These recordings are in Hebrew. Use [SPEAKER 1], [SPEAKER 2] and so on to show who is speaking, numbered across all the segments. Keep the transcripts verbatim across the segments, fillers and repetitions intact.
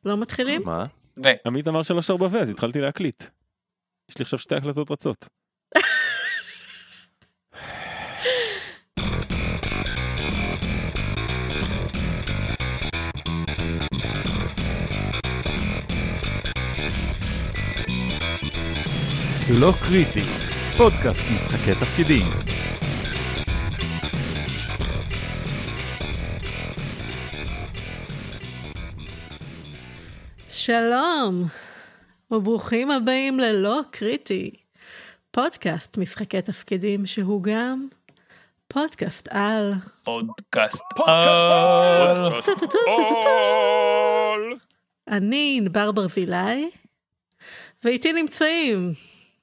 [SPEAKER 1] לא מתחילים?
[SPEAKER 2] מה?
[SPEAKER 3] ו...
[SPEAKER 2] עמית אמר שלוש ארבע ו, אז התחלתי להקליט. יש לי עכשיו שתי הקלטות רצות.
[SPEAKER 4] לא קריטי, פודקאסט משחקי תפקידים.
[SPEAKER 1] שלום, וברוכים הבאים ללא קריטי, פודקאסט משחקי תפקידים שהוא גם פודקאסט על.
[SPEAKER 3] פודקאסט
[SPEAKER 2] על.
[SPEAKER 1] אני ענבר ברזילי, ואיתי נמצאים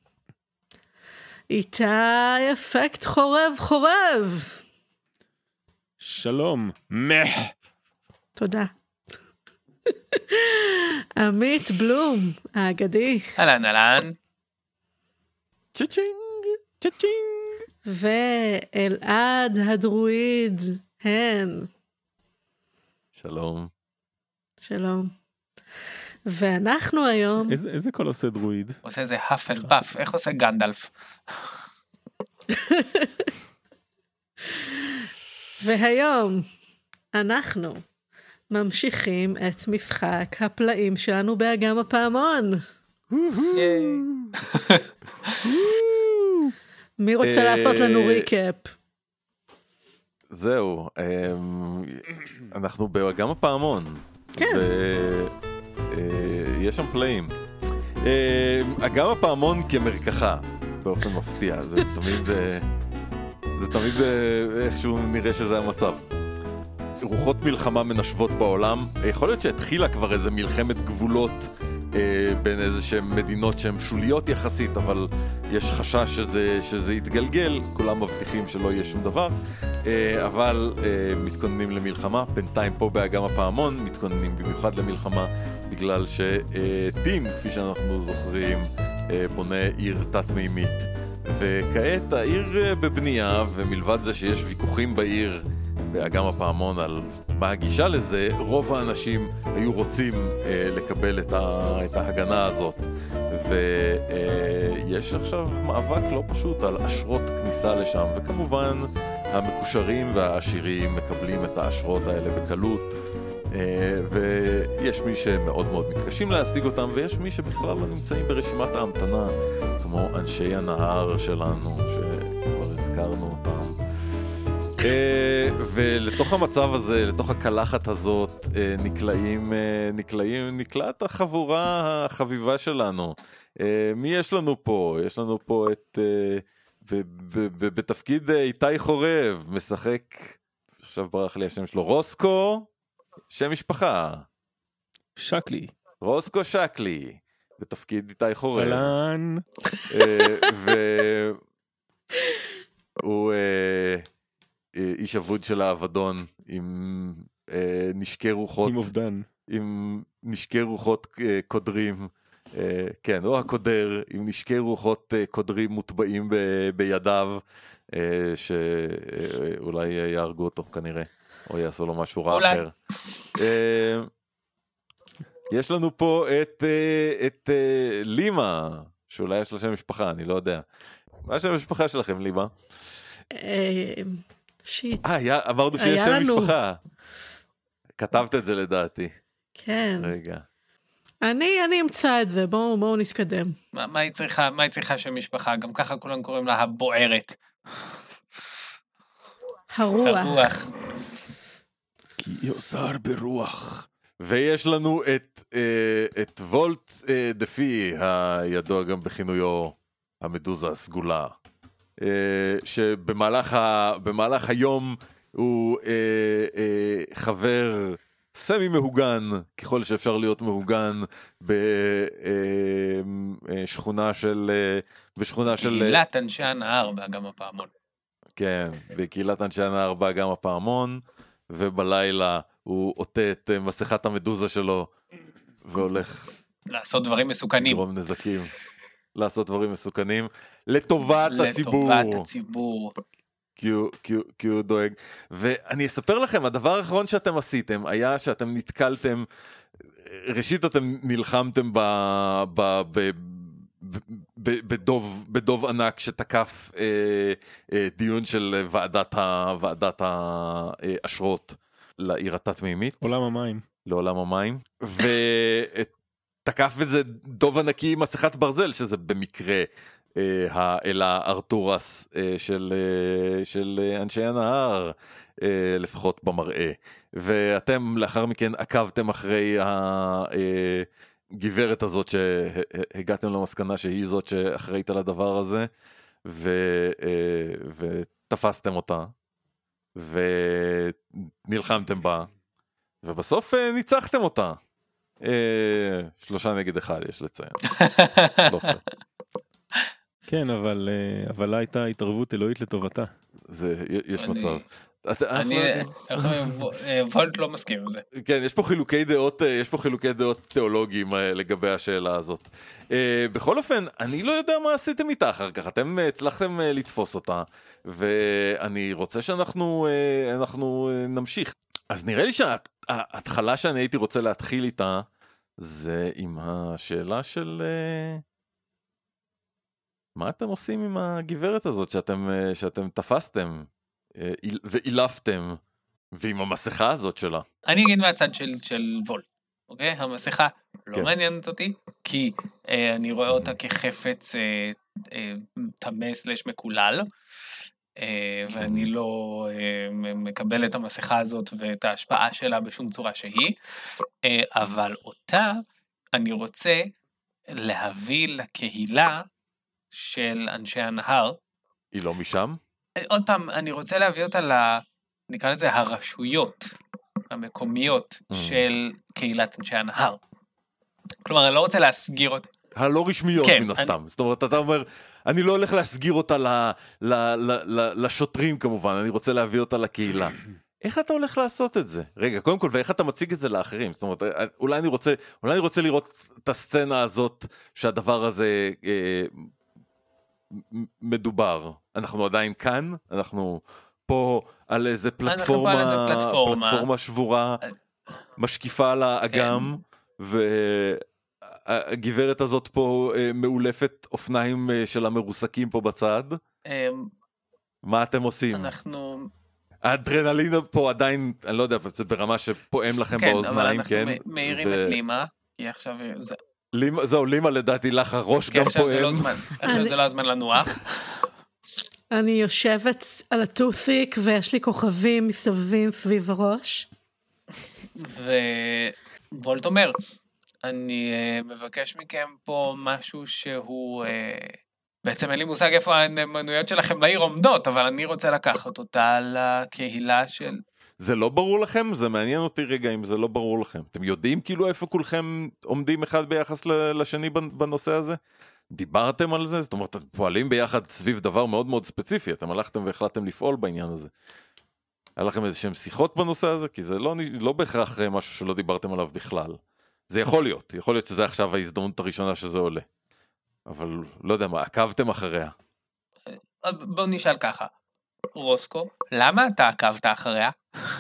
[SPEAKER 1] איתי אפקט חורב חורב.
[SPEAKER 2] שלום. מח.
[SPEAKER 1] תודה. עמית בלום, האגדי.
[SPEAKER 3] אהלן, אהלן.
[SPEAKER 2] צ'צ'ינג, צ'צ'ינג.
[SPEAKER 1] ואלעד הדרואיד, הן.
[SPEAKER 2] שלום.
[SPEAKER 1] שלום. ואנחנו היום...
[SPEAKER 2] איזה, איזה קול עושה דרואיד?
[SPEAKER 3] עושה איזה הפל פאף, איך עושה גנדלף?
[SPEAKER 1] והיום אנחנו ממשיכים את משחק הפלאים שלנו באגם הפעמון. מי רוצה לעשות לנו ריקאפ?
[SPEAKER 4] זהו, אנחנו באגם הפעמון.
[SPEAKER 1] כן.
[SPEAKER 4] ויש שם פלאים. אגם הפעמון כמרקחה, באופן מפתיע. זה תמיד, זה תמיד איכשהו נראה שזה המצב. רוחות מלחמה מנשבות בעולם. יכול להיות שהתחילה כבר איזה מלחמת גבולות אה, בין איזה שהן מדינות שהן שוליות יחסית, אבל יש חשש שזה, שזה יתגלגל. כולם מבטיחים שלא יהיה שום דבר, אה, אבל אה, מתכוננים למלחמה. בינתיים פה באגם הפעמון מתכוננים במיוחד למלחמה, בגלל שטים, כפי שאנחנו זוכרים, אה, בונה עיר תת-מימית. וכעת העיר בבנייה, ומלבד זה שיש ויכוחים בעיר באגם הפעמון על מה הגישה לזה, רוב האנשים היו רוצים אה, לקבל את, ה, את ההגנה הזאת. ויש אה, עכשיו מאבק לא פשוט על אשרות כניסה לשם, וכמובן המקושרים והעשירים מקבלים את האשרות האלה בקלות. אה, ויש מי שמאוד מאוד מתקשים להשיג אותם, ויש מי שבכלל לא נמצאים ברשימת ההמתנה, כמו אנשי הנהר שלנו, שכבר הזכרנו אותם. ולתוך המצב הזה, לתוך הקלחת הזאת, נקלעים, נקלעים, נקלעת החבורה החביבה שלנו. מי יש לנו פה? יש לנו פה את, בתפקיד איתי חורב, משחק, עכשיו ברח לי השם שלו, רוסקו, שם משפחה.
[SPEAKER 2] שקלי.
[SPEAKER 4] רוסקו שקלי, בתפקיד איתי חורב.
[SPEAKER 2] אלן.
[SPEAKER 4] והוא... איש אבוד של האבדון עם אה, נשקי רוחות,
[SPEAKER 2] עם אובדן,
[SPEAKER 4] עם נשקי רוחות אה, קודרים, אה, כן, או הקודר, עם נשקי רוחות אה, קודרים מוטבעים ב, בידיו, אה, שאולי אה, יהרגו אותו כנראה, או יעשו לו משהו רע
[SPEAKER 3] אולי.
[SPEAKER 4] אחר. אה, יש לנו פה את, אה, את אה, לימה, שאולי יש לה שם משפחה, אני לא יודע. מה השם המשפחה שלכם, לימה?
[SPEAKER 1] אה... שיט.
[SPEAKER 4] אה, אמרנו שיש שם משפחה. כתבת את זה לדעתי.
[SPEAKER 1] כן.
[SPEAKER 4] רגע.
[SPEAKER 1] אני, אני אמצא את זה, בואו, בואו נתקדם.
[SPEAKER 3] מה, מה היא צריכה, מה היא צריכה שם משפחה? גם ככה כולם קוראים לה הבוערת.
[SPEAKER 1] הרוח.
[SPEAKER 3] הרוח.
[SPEAKER 2] כי יוסר ברוח.
[SPEAKER 4] ויש לנו את, אה, את וולט אה, דפי, הידוע גם בכינויו המדוזה הסגולה. שבמהלך ה... במהלך היום הוא אה, אה, חבר סמי מהוגן, ככל שאפשר להיות מהוגן, בשכונה של... בשכונה של...
[SPEAKER 3] קהילת אנשי הנהר באגם הפעמון.
[SPEAKER 4] כן, בקהילת אנשי הנהר באגם הפעמון, ובלילה הוא עוטה את מסכת המדוזה שלו, והולך...
[SPEAKER 3] לעשות דברים מסוכנים.
[SPEAKER 4] לגרום נזקים. לעשות דברים מסוכנים. לטובת הציבור.
[SPEAKER 3] לטובת הציבור.
[SPEAKER 4] כי הוא, כי הוא, כי הוא דואג. ואני אספר לכם, הדבר האחרון שאתם עשיתם היה שאתם נתקלתם ראשית אתם נלחמתם ב... ב... ב... בדוב, בדוב ענק שתקף אה, אה, דיון של ועדת, ה, ועדת האשרות לעיר התת-מימית.
[SPEAKER 2] עולם המים.
[SPEAKER 4] לעולם המים. ותקף את זה דוב ענקי עם מסכת ברזל, שזה במקרה אה, האלה ארתורס אה, של, אה, של אנשי הנהר, אה, לפחות במראה. ואתם לאחר מכן עקבתם אחרי ה... אה, גברת הזאת שהגעתם למסקנה שהיא זאת שאחראית על הדבר הזה, ו, ותפסתם אותה, ונלחמתם בה, ובסוף ניצחתם אותה. שלושה נגד אחד, יש לציין. לא פייר.
[SPEAKER 2] כן, אבל, אבל הייתה התערבות אלוהית לטובתה.
[SPEAKER 4] זה, יש מצב.
[SPEAKER 3] אני, וולט לא מסכים עם זה.
[SPEAKER 4] כן, יש פה חילוקי דעות, יש פה חילוקי דעות תיאולוגיים לגבי השאלה הזאת. בכל אופן, אני לא יודע מה עשיתם איתה אחר כך, אתם הצלחתם לתפוס אותה, ואני רוצה שאנחנו אנחנו נמשיך. אז נראה לי שההתחלה שאני הייתי רוצה להתחיל איתה, זה עם השאלה של... מה אתם עושים עם הגברת הזאת שאתם, שאתם תפסתם? ואילפתם, ועם המסכה הזאת שלה.
[SPEAKER 3] אני אגיד מהצד של, של וולט, אוקיי? המסכה לא
[SPEAKER 4] כן.
[SPEAKER 3] מעניינת אותי, כי אה, אני רואה אותה כחפץ אה, אה, תמה סלש מקולל, אה, ואני לא אה, מקבל את המסכה הזאת ואת ההשפעה שלה בשום צורה שהיא, אה, אבל אותה אני רוצה להביא לקהילה של אנשי הנהר.
[SPEAKER 4] היא לא משם?
[SPEAKER 3] עוד פעם, אני רוצה להביא אותה ל... נקרא לזה הרשויות המקומיות mm. של קהילת אנשי הנהר. כלומר, אני לא רוצה להסגיר אותה.
[SPEAKER 4] הלא רשמיות
[SPEAKER 3] כן,
[SPEAKER 4] מן הסתם.
[SPEAKER 3] אני...
[SPEAKER 4] זאת אומרת, אתה אומר, אני לא הולך להסגיר אותה ל... ל... ל... ל... לשוטרים כמובן, אני רוצה להביא אותה לקהילה. איך אתה הולך לעשות את זה? רגע, קודם כל, ואיך אתה מציג את זה לאחרים? זאת אומרת, אולי אני רוצה, אולי אני רוצה לראות את הסצנה הזאת, שהדבר הזה... אה... מדובר. אנחנו עדיין כאן, אנחנו פה על איזה פלטפורמה,
[SPEAKER 3] על איזה פלטפורמה.
[SPEAKER 4] פלטפורמה שבורה, משקיפה על האגם, והגברת הזאת פה מאולפת אופניים של המרוסקים פה בצד. מה אתם עושים?
[SPEAKER 3] אנחנו...
[SPEAKER 4] האדרנלין פה עדיין, אני לא יודע, זה ברמה שפועם לכם
[SPEAKER 3] כן,
[SPEAKER 4] באוזניים,
[SPEAKER 3] כן? אבל אנחנו מאירים
[SPEAKER 4] ו...
[SPEAKER 3] את לימה, כי עכשיו זה...
[SPEAKER 4] זהו, לימה לדעתי לך הראש גם
[SPEAKER 3] עכשיו
[SPEAKER 4] פועם.
[SPEAKER 3] זה לא זמן, עכשיו זה לא הזמן לנוח.
[SPEAKER 1] אני יושבת על הטוסיק ויש לי כוכבים מסתובבים סביב הראש.
[SPEAKER 3] ווולט אומר, אני מבקש מכם פה משהו שהוא, בעצם אין לי מושג איפה המנויות שלכם לעיר עומדות, אבל אני רוצה לקחת אותה לקהילה של...
[SPEAKER 4] זה לא ברור לכם? זה מעניין אותי רגע אם זה לא ברור לכם. אתם יודעים כאילו איפה כולכם עומדים אחד ביחס לשני בנושא הזה? דיברתם על זה? זאת אומרת, אתם פועלים ביחד סביב דבר מאוד מאוד ספציפי, אתם הלכתם והחלטתם לפעול בעניין הזה. היה לכם איזה שהם שיחות בנושא הזה? כי זה לא, לא בהכרח משהו שלא דיברתם עליו בכלל. זה יכול להיות, יכול להיות שזה עכשיו ההזדמנות הראשונה שזה עולה. אבל לא יודע מה, עקבתם אחריה.
[SPEAKER 3] בואו נשאל ככה. רוסקו, למה אתה עקבת אחריה?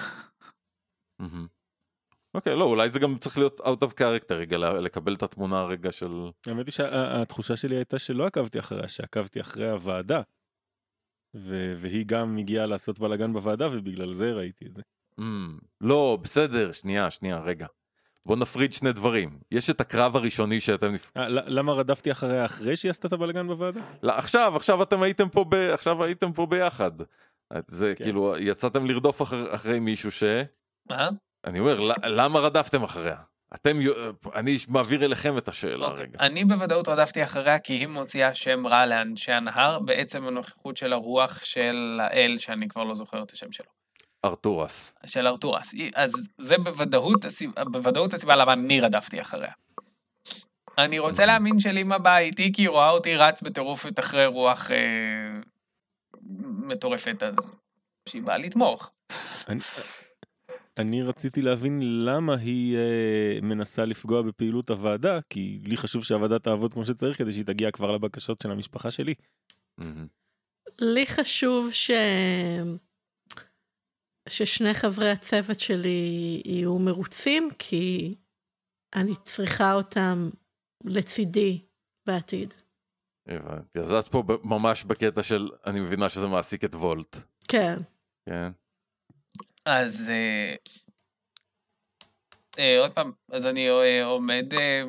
[SPEAKER 4] אוקיי, לא, אולי זה גם צריך להיות out of character רגע, לקבל את התמונה הרגע של...
[SPEAKER 2] האמת היא שהתחושה שלי הייתה שלא עקבתי אחריה, שעקבתי אחרי הוועדה, והיא גם הגיעה לעשות בלגן בוועדה, ובגלל זה ראיתי את זה.
[SPEAKER 4] לא, בסדר, שנייה, שנייה, רגע. בוא נפריד שני דברים. יש את הקרב הראשוני שאתם...
[SPEAKER 2] למה רדפתי אחריה אחרי שהיא עשתה את הבלגן בוועדה?
[SPEAKER 4] לא, עכשיו, עכשיו אתם הייתם פה, ב... עכשיו הייתם פה ביחד. זה כן. כאילו, יצאתם לרדוף אחר... אחרי מישהו ש...
[SPEAKER 3] מה?
[SPEAKER 4] אני אומר, למה רדפתם אחריה? אתם, אני מעביר אליכם את השאלה
[SPEAKER 3] okay.
[SPEAKER 4] רגע.
[SPEAKER 3] אני בוודאות רדפתי אחריה, כי היא מוציאה שם רע לאנשי הנהר, בעצם הנוכחות של הרוח של האל, שאני כבר לא זוכר את השם שלו.
[SPEAKER 4] ארתורס.
[SPEAKER 3] של ארתורס. אז זה בוודאות, בוודאות הסיבה למה אני רדפתי אחריה. אני רוצה להאמין שלימה באה איתי, כי היא רואה אותי רץ בטירופת אחרי רוח אה, מטורפת, אז שהיא באה לתמוך.
[SPEAKER 2] אני... אני רציתי להבין למה היא אה, מנסה לפגוע בפעילות הוועדה, כי לי חשוב שהוועדה תעבוד כמו שצריך, כדי שהיא תגיע כבר לבקשות של המשפחה שלי.
[SPEAKER 1] לי חשוב ש... ששני חברי הצוות שלי יהיו מרוצים, כי אני צריכה אותם לצידי בעתיד.
[SPEAKER 4] הבנתי, אז את פה ממש בקטע של, אני מבינה שזה מעסיק את וולט.
[SPEAKER 1] כן.
[SPEAKER 4] כן.
[SPEAKER 3] אז אה, אה, עוד פעם, אז אני אה, עומד אה,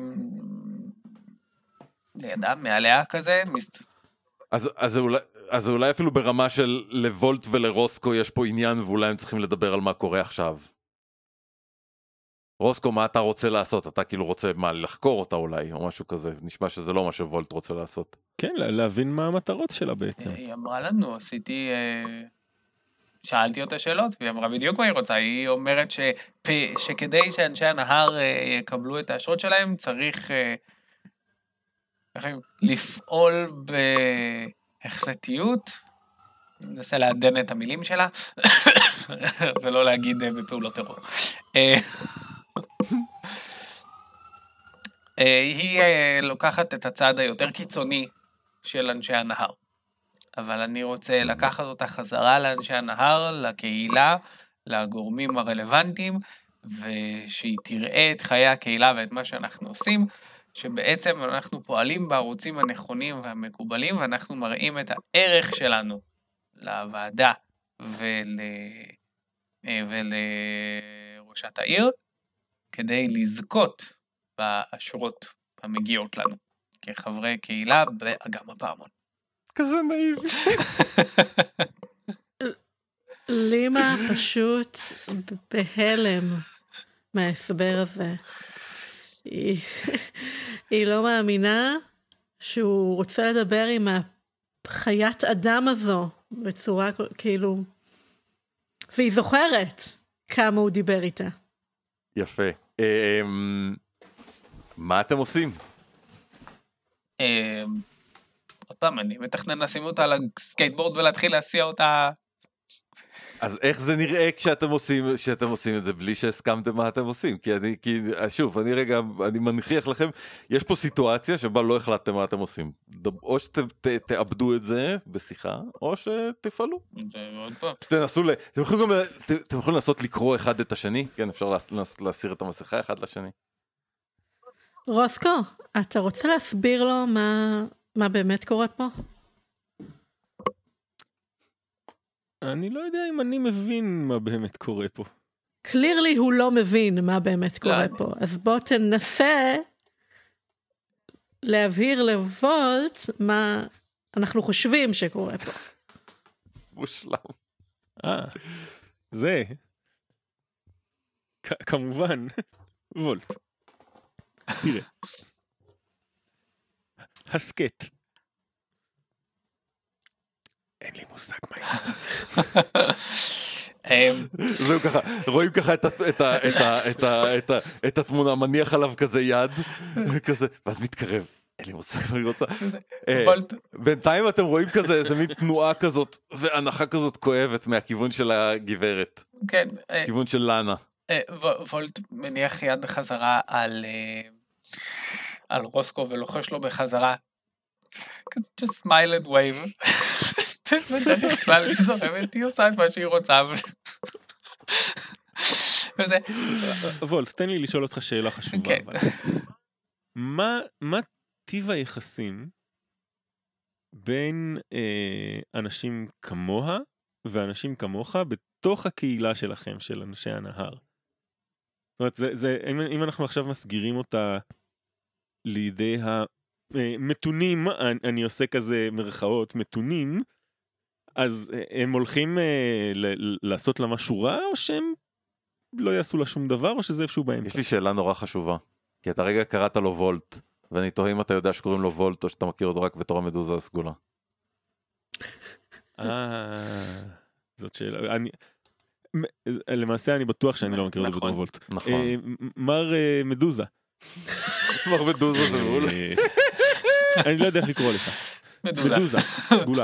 [SPEAKER 3] לידה, מעליה כזה, מסת...
[SPEAKER 4] אז, אז, אולי, אז אולי אפילו ברמה של לוולט ולרוסקו יש פה עניין, ואולי הם צריכים לדבר על מה קורה עכשיו. רוסקו, מה אתה רוצה לעשות? אתה כאילו רוצה מה, לחקור אותה אולי, או משהו כזה. נשמע שזה לא מה שוולט רוצה לעשות.
[SPEAKER 2] כן, להבין מה המטרות שלה בעצם.
[SPEAKER 3] היא אמרה לנו, עשיתי... אה, שאלתי אותה שאלות, והיא אמרה בדיוק מה היא רוצה. היא אומרת ש... שכדי שאנשי הנהר אה, יקבלו את האשרות שלהם, צריך אה, לפעול בהחלטיות. אני מנסה לעדן את המילים שלה, ולא להגיד אה, בפעולות טרור. אה, היא לוקחת את הצד היותר קיצוני של אנשי הנהר. אבל אני רוצה לקחת אותה חזרה לאנשי הנהר, לקהילה, לגורמים הרלוונטיים, ושהיא תראה את חיי הקהילה ואת מה שאנחנו עושים, שבעצם אנחנו פועלים בערוצים הנכונים והמקובלים, ואנחנו מראים את הערך שלנו לוועדה ול... ולראשת העיר, כדי לזכות באשרות המגיעות לנו, כחברי קהילה באגם הפעמון.
[SPEAKER 4] כזה נאיבי.
[SPEAKER 1] לימה פשוט בהלם מההסבר הזה. היא, היא לא מאמינה שהוא רוצה לדבר עם החיית אדם הזו בצורה כאילו, והיא זוכרת כמה הוא דיבר איתה.
[SPEAKER 4] יפה. מה אתם עושים?
[SPEAKER 3] עוד פעם, אני מתכנן לשים אותה על הסקייטבורד ולהתחיל להסיע אותה.
[SPEAKER 4] אז איך זה נראה כשאתם עושים, שאתם עושים את זה בלי שהסכמתם מה אתם עושים? כי אני, כי, שוב, אני רגע, אני מנחיח לכם, יש פה סיטואציה שבה לא החלטתם מה אתם עושים. או שתאבדו את זה בשיחה, או שתפעלו.
[SPEAKER 3] ועוד פעם.
[SPEAKER 4] תנסו, אתם יכולים גם, אתם יכולים לנסות לקרוא אחד את השני? כן, אפשר להסיר את המסכה אחד לשני.
[SPEAKER 1] רוסקו, אתה רוצה להסביר לו מה, מה באמת קורה פה?
[SPEAKER 2] אני לא יודע אם אני מבין מה באמת קורה פה.
[SPEAKER 1] קלירלי הוא לא מבין מה באמת קורה
[SPEAKER 3] לא,
[SPEAKER 1] פה, אז בוא תנסה להבהיר לוולט מה אנחנו חושבים שקורה פה.
[SPEAKER 4] מושלם.
[SPEAKER 2] אה, זה. כ- כמובן, וולט. תראה. הסקט. אין לי מושג מה יצא.
[SPEAKER 4] זהו ככה, רואים ככה את התמונה, מניח עליו כזה יד, כזה, ואז מתקרב. אין לי מושג מה אני רוצה. בינתיים אתם רואים כזה, איזה מין תנועה כזאת, והנחה כזאת כואבת מהכיוון של הגברת.
[SPEAKER 3] כן.
[SPEAKER 4] כיוון של לאנה.
[SPEAKER 3] וולט מניח יד חזרה על... על רוסקו ולוחש לו בחזרה. just smile and wave. בדרך כלל היא זורמת, היא עושה את מה שהיא רוצה. וזה...
[SPEAKER 2] וולט, תן לי לשאול אותך שאלה חשובה. מה, מה טיב היחסים בין אה, אנשים כמוה ואנשים כמוך בתוך הקהילה שלכם, של אנשי הנהר? זאת אומרת, זה, זה, אם, אם אנחנו עכשיו מסגירים אותה לידי המתונים, אני, אני עושה כזה מרכאות, מתונים, אז הם הולכים אה, ל- לעשות לה משהו רע, או שהם לא יעשו לה שום דבר, או שזה איפשהו באמצע?
[SPEAKER 4] יש לי שאלה נורא חשובה, כי אתה רגע קראת לו וולט, ואני תוהה אם אתה יודע שקוראים לו וולט, או שאתה מכיר אותו רק בתור המדוזה הסגולה.
[SPEAKER 2] אה, זאת שאלה. אני... למעשה אני בטוח שאני לא מכיר אותו בתור וולט.
[SPEAKER 4] נכון.
[SPEAKER 2] מר מדוזה.
[SPEAKER 4] מר מדוזה זה מעול.
[SPEAKER 2] אני לא יודע איך לקרוא לך.
[SPEAKER 3] מדוזה.
[SPEAKER 2] מדוזה, סגולה.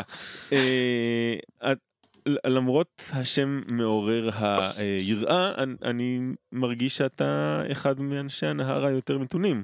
[SPEAKER 2] למרות השם מעורר היראה, אני מרגיש שאתה אחד מאנשי הנהר היותר מתונים.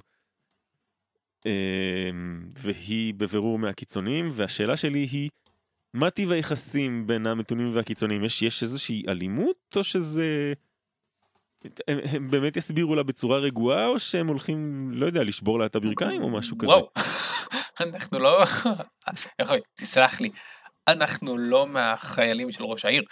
[SPEAKER 2] והיא בבירור מהקיצונים, והשאלה שלי היא, מה טיב היחסים בין המתונים והקיצונים? יש, יש איזושהי אלימות, או שזה הם, הם באמת יסבירו לה בצורה רגועה, או שהם הולכים, לא יודע, לשבור לה את הברכיים או משהו כזה?
[SPEAKER 3] וואו, אנחנו לא, יכול, תסלח לי, אנחנו לא מהחיילים של ראש העיר.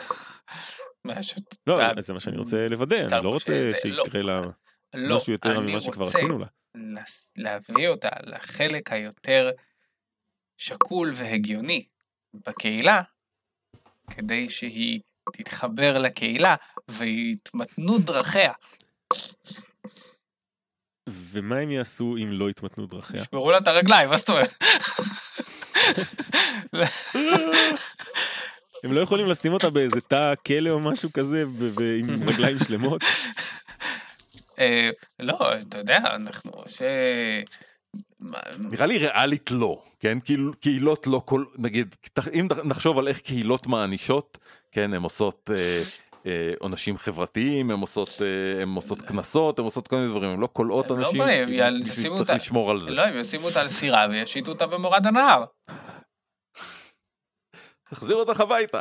[SPEAKER 2] לא, זה מה שאני רוצה לוודא, אני לא רוצה שיקרה לה משהו יותר ממה שכבר עשינו לה.
[SPEAKER 3] להביא אותה לחלק היותר שקול והגיוני בקהילה, כדי שהיא תתחבר לקהילה ויתמתנו דרכיה.
[SPEAKER 2] ומה הם יעשו אם לא יתמתנו דרכיה?
[SPEAKER 3] ישברו לה את הרגליים, מה זאת אומרת?
[SPEAKER 2] הם לא יכולים לשים אותה באיזה תא כלא או משהו כזה, ועם רגליים שלמות?
[SPEAKER 3] לא, אתה יודע, אנחנו ש...
[SPEAKER 4] נראה לי ריאלית לא, כן? קהילות לא כל... נגיד, אם נחשוב על איך קהילות מענישות, כן, הן עושות עונשים חברתיים, הן עושות כנסות, הן עושות כל מיני דברים, הן לא קולעות אנשים, צריך לשמור על זה.
[SPEAKER 3] לא, הם ישימו אותה על סירה וישיתו אותה במורד הנהר.
[SPEAKER 4] תחזיר אותך הביתה.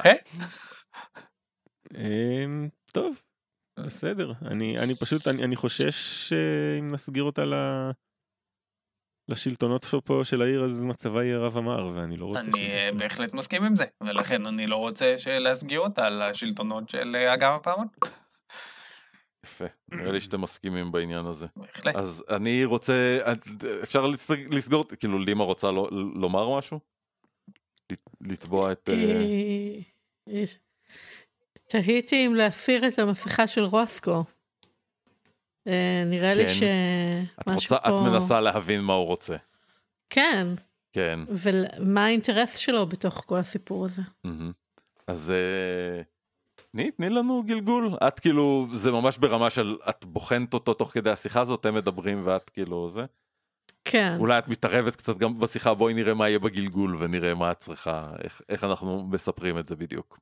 [SPEAKER 2] טוב, בסדר. אני פשוט, אני חושש שאם נסגיר אותה לשלטונות פה של העיר, אז מצבה יהיה רב אמר, ואני לא רוצה...
[SPEAKER 3] אני בהחלט מסכים עם זה, ולכן אני לא רוצה להסגיר אותה לשלטונות של אגם הפעמון.
[SPEAKER 4] יפה, נראה לי שאתם מסכימים בעניין הזה.
[SPEAKER 3] בהחלט.
[SPEAKER 4] אז אני רוצה, אפשר לסגור, כאילו לימה רוצה לומר משהו? לתבוע את...
[SPEAKER 1] תהיתי אם להסיר את המסכה של רוסקו. נראה לי שמשהו פה...
[SPEAKER 4] את מנסה להבין מה הוא רוצה.
[SPEAKER 1] כן.
[SPEAKER 4] כן.
[SPEAKER 1] ומה האינטרס שלו בתוך כל הסיפור הזה.
[SPEAKER 4] אז תני לנו גלגול. את כאילו, זה ממש ברמה של את בוחנת אותו תוך כדי השיחה הזאת, אתם מדברים ואת כאילו זה.
[SPEAKER 1] כן.
[SPEAKER 4] אולי את מתערבת קצת גם בשיחה, בואי נראה מה יהיה בגלגול ונראה מה את צריכה, איך, איך אנחנו מספרים את זה בדיוק.